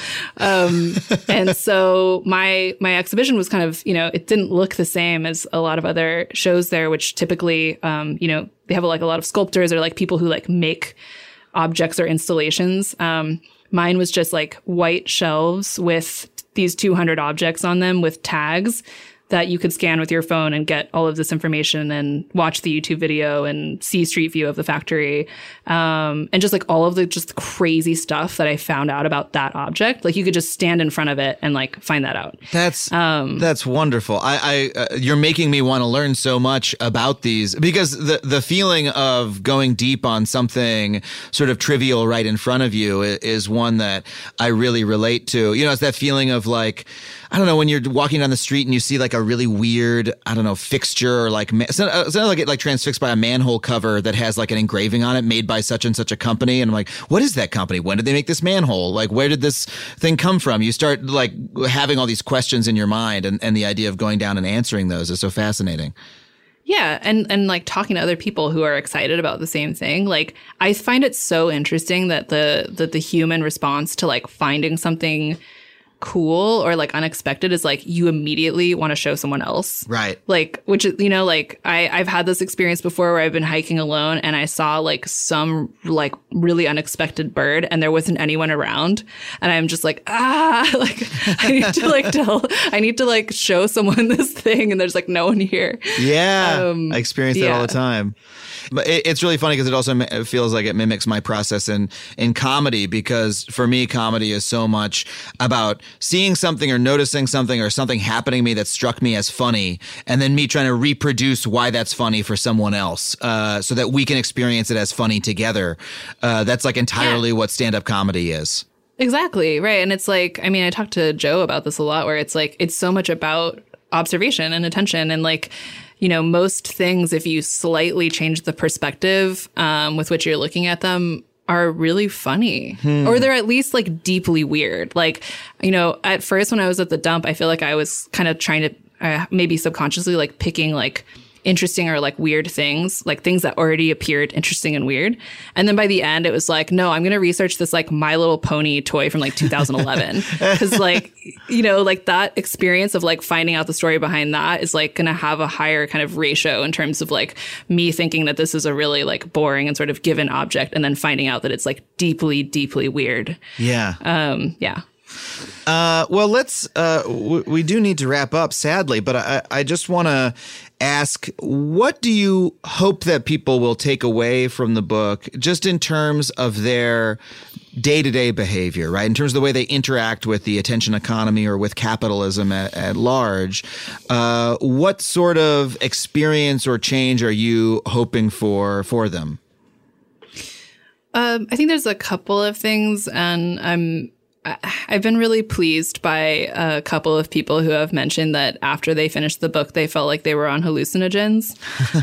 Speaker 6: And so my exhibition was kind of, you know, it didn't look the same as a lot of other shows there, which typically, you know, they have like a lot of sculptors or like people who like make objects or installations. Mine was just like white shelves with these 200 objects on them with tags that you could scan with your phone and get all of this information and watch the YouTube video and see street view of the factory. And just like all of the just crazy stuff that I found out about that object. Like you could just stand in front of it and like find that out.
Speaker 7: That's wonderful. You're making me want to learn so much about these, because the feeling of going deep on something sort of trivial right in front of you is one that I really relate to. You know, it's that feeling of like, I don't know, when you're walking down the street and you see like a really weird, I don't know, fixture or like, something like it like transfixed by a manhole cover that has like an engraving on it made by such and such a company. And I'm like, what is that company? When did they make this manhole? Like, where did this thing come from? You start like having all these questions in your mind, and the idea of going down and answering those is so fascinating.
Speaker 6: Yeah. And like talking to other people who are excited about the same thing. Like, I find it so interesting that the human response to like finding something cool or like unexpected is like you immediately want to show someone else.
Speaker 7: Right.
Speaker 6: Like, which is, you know, like I've had this experience before where I've been hiking alone and I saw like some like really unexpected bird and there wasn't anyone around. And I'm just like, like I need to like show someone this thing and there's like no one here.
Speaker 7: Yeah. I experience that all the time. But it's really funny because it also feels like it mimics my process in comedy, because for me, comedy is so much about seeing something or noticing something or something happening to me that struck me as funny, and then me trying to reproduce why that's funny for someone else, so that we can experience it as funny together. That's like entirely what stand-up comedy is.
Speaker 6: Exactly. Right. And it's like, I mean, I talked to Joe about this a lot, where it's like, it's so much about observation and attention. And like, you know, most things, if you slightly change the perspective with which you're looking at them, are really funny, or they're at least like deeply weird. Like, you know, at first when I was at the dump, I feel like I was kind of trying to maybe subconsciously like picking like interesting or like weird things, like things that already appeared interesting and weird. And then by the end, it was like, no, I'm going to research this like My Little Pony toy from like 2011. Because like, you know, like that experience of like finding out the story behind that is like going to have a higher kind of ratio in terms of like me thinking that this is a really like boring and sort of given object, and then finding out that it's like deeply, deeply weird.
Speaker 7: Yeah.
Speaker 6: Yeah.
Speaker 7: Well, let's, we do need to wrap up, sadly, but I just want to ask, what do you hope that people will take away from the book, just in terms of their day-to-day behavior, right? In terms of the way they interact with the attention economy or with capitalism at large. What sort of experience or change are you hoping for them?
Speaker 6: I think there's a couple of things, and I've been really pleased by a couple of people who have mentioned that after they finished the book, they felt like they were on hallucinogens,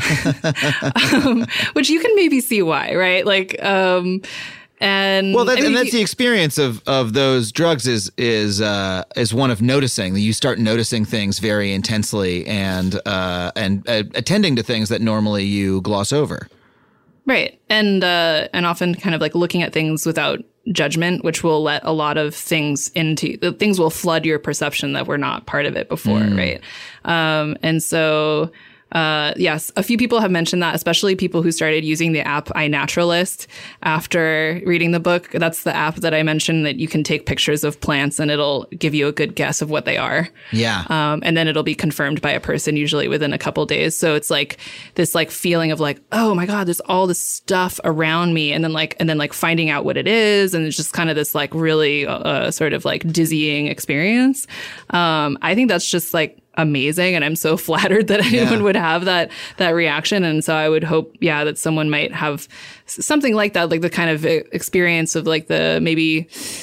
Speaker 6: which you can maybe see why, right? Like, and
Speaker 7: well, and that's the experience of those drugs is one of noticing. You start noticing things very intensely and attending to things that normally you gloss over.
Speaker 6: Right. And often kind of like looking at things without judgment, which will let a lot of things things will flood your perception that were not part of it before. Right. And so, yes, a few people have mentioned that, especially people who started using the app iNaturalist after reading the book. That's the app that I mentioned that you can take pictures of plants and it'll give you a good guess of what they are. Yeah. And then it'll be confirmed by a person usually within a couple days. So it's like this like feeling of like, oh my God, there's all this stuff around me. And then like finding out what it is. And it's just kind of this like really sort of like dizzying experience. I think that's just like amazing. And I'm so flattered that anyone would have that reaction. And so I would hope, that someone might have something like that, like the kind of experience of like the maybe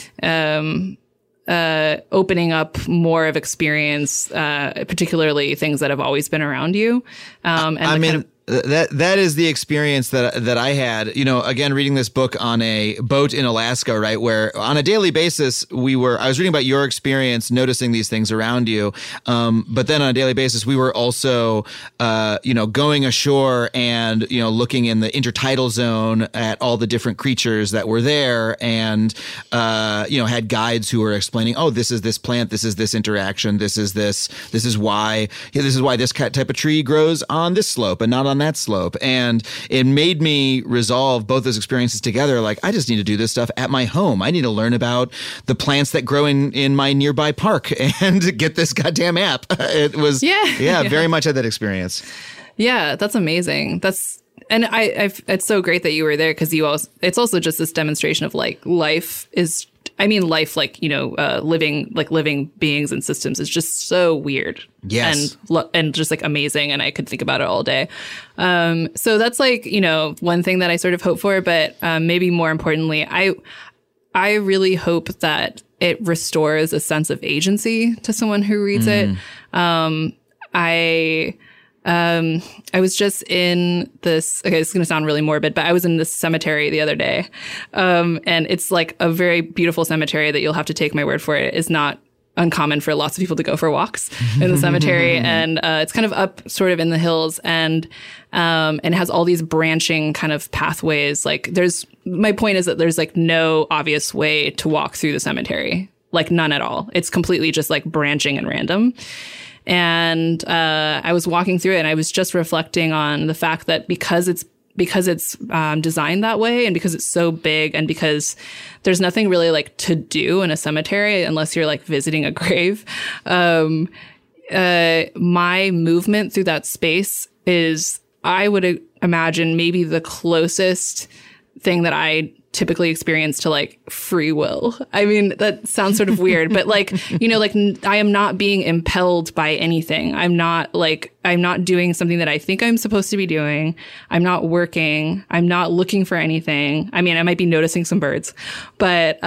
Speaker 6: opening up more of experience, particularly things that have always been around you.
Speaker 7: That is the experience that I had, again, reading this book on a boat in Alaska, right? Where on a daily basis, I was reading about your experience noticing these things around you. But then on a daily basis, we were also, going ashore and, looking in the intertidal zone at all the different creatures that were there and, had guides who were explaining, oh, this is this plant, this is this interaction, this is why this type of tree grows on this slope and not on that slope. And it made me resolve both those experiences together. Like, I just need to do this stuff at my home. I need to learn about the plants that grow in my nearby park and get this goddamn app. It was, very much had that experience. Yeah, that's amazing.
Speaker 6: And it's so great that you were there because it's also just this demonstration of like life, like, living beings and systems is just so weird. Yes. And just like amazing. And I could think about it all day. So that's like, one thing that I sort of hope for, but maybe more importantly, I really hope that it restores a sense of agency to someone who reads it. I was just in this, okay, it's going to sound really morbid, but I was in this cemetery the other day. And it's like a very beautiful cemetery that you'll have to take my word for it. It's not uncommon for lots of people to go for walks in the cemetery. And it's kind of up sort of in the hills and it has all these branching kind of pathways. Like my point is that there's like no obvious way to walk through the cemetery, like none at all. It's completely just like branching and random. And I was walking through it and I was just reflecting on the fact that because it's designed that way and because it's so big and because there's nothing really like to do in a cemetery unless you're like visiting a grave, my movement through that space is, I would imagine, maybe the closest thing that I typically experience to like free will. I mean, that sounds sort of weird, but like, you know, like I am not being impelled by anything. I'm not doing something that I think I'm supposed to be doing. I'm not working. I'm not looking for anything. I mean, I might be noticing some birds, but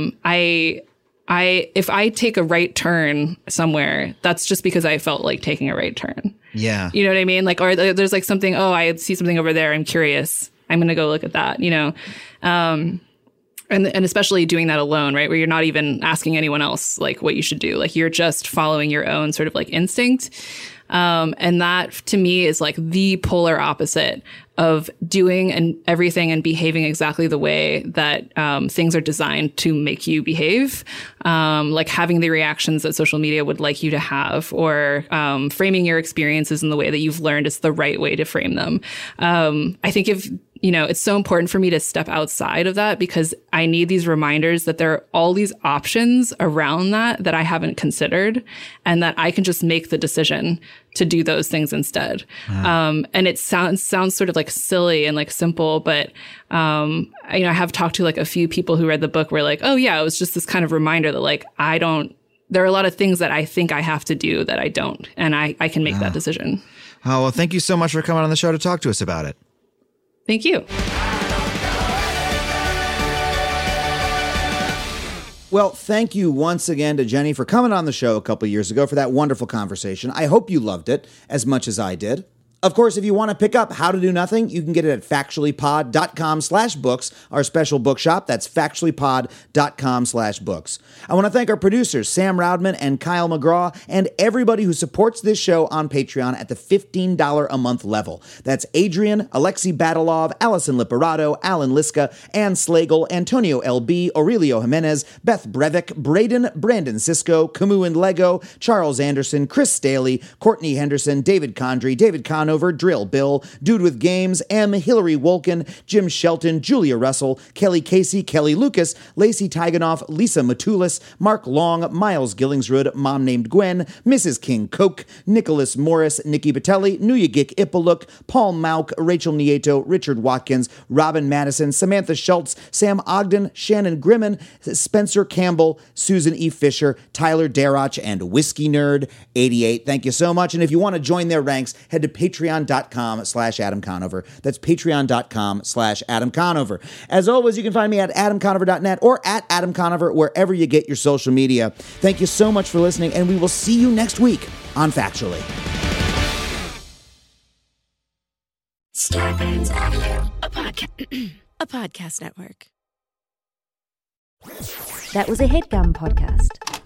Speaker 6: if I take a right turn somewhere, that's just because I felt like taking a right turn.
Speaker 7: Yeah.
Speaker 6: You know what I mean? Like, or there's like something, oh, I see something over there. I'm curious. I'm going to go look at that, you know? And especially doing that alone, right? Where you're not even asking anyone else like what you should do. Like you're just following your own sort of like instinct. And that to me is like the polar opposite of doing and everything and behaving exactly the way that things are designed to make you behave, like having the reactions that social media would like you to have, or framing your experiences in the way that you've learned is the right way to frame them. I think it's so important for me to step outside of that because I need these reminders that there are all these options around that I haven't considered, and that I can just make the decision to do those things instead. And it sounds sort of like silly and like simple, but I have talked to like a few people who read the book where like, oh yeah, it was just this kind of reminder that like there are a lot of things that I think I have to do that I don't, and I can make that decision.
Speaker 7: Oh, well, thank you so much for coming on the show to talk to us about it.
Speaker 6: Thank you.
Speaker 1: Well, thank you once again to Jenny for coming on the show a couple years ago for that wonderful conversation. I hope you loved it as much as I did. Of course, if you want to pick up How to Do Nothing, you can get it at factuallypod.com/books, our special bookshop. That's factuallypod.com/books. I want to thank our producers, Sam Roudman and Kyle McGraw, and everybody who supports this show on Patreon at the $15 a month level. That's Adrian, Alexei Badalov, Allison Liperato, Alan Liska, Ann Slagle, Antonio L.B., Aurelio Jimenez, Beth Brevik, Braden, Brandon Sisko, Camus and Lego, Charles Anderson, Chris Staley, Courtney Henderson, David Condry, David Conover, Drill Bill, Dude with Games, M, Hillary Wolkin, Jim Shelton, Julia Russell, Kelly Casey, Kelly Lucas, Lacey Tiganoff, Lisa Matulis, Mark Long, Miles Gillingsrud, Mom Named Gwen, Mrs. King Coke, Nicholas Morris, Nikki Batelli, Nuyagik Ipaluk, Paul Mauk, Rachel Nieto, Richard Watkins, Robin Madison, Samantha Schultz, Sam Ogden, Shannon Grimman, Spencer Campbell, Susan E. Fisher, Tyler Darroch, and Whiskey Nerd 88. Thank you so much. And if you want to join their ranks, head to patreon.com/Adam Conover. That's patreon.com/Adam Conover. As always, you can find me at adamconover.net or at Adam Conover wherever you get your social media. Thank you so much for listening, and we will see you next week on Factually.
Speaker 9: Starbane's Audio, a podcast network.
Speaker 2: That was a HeadGum podcast.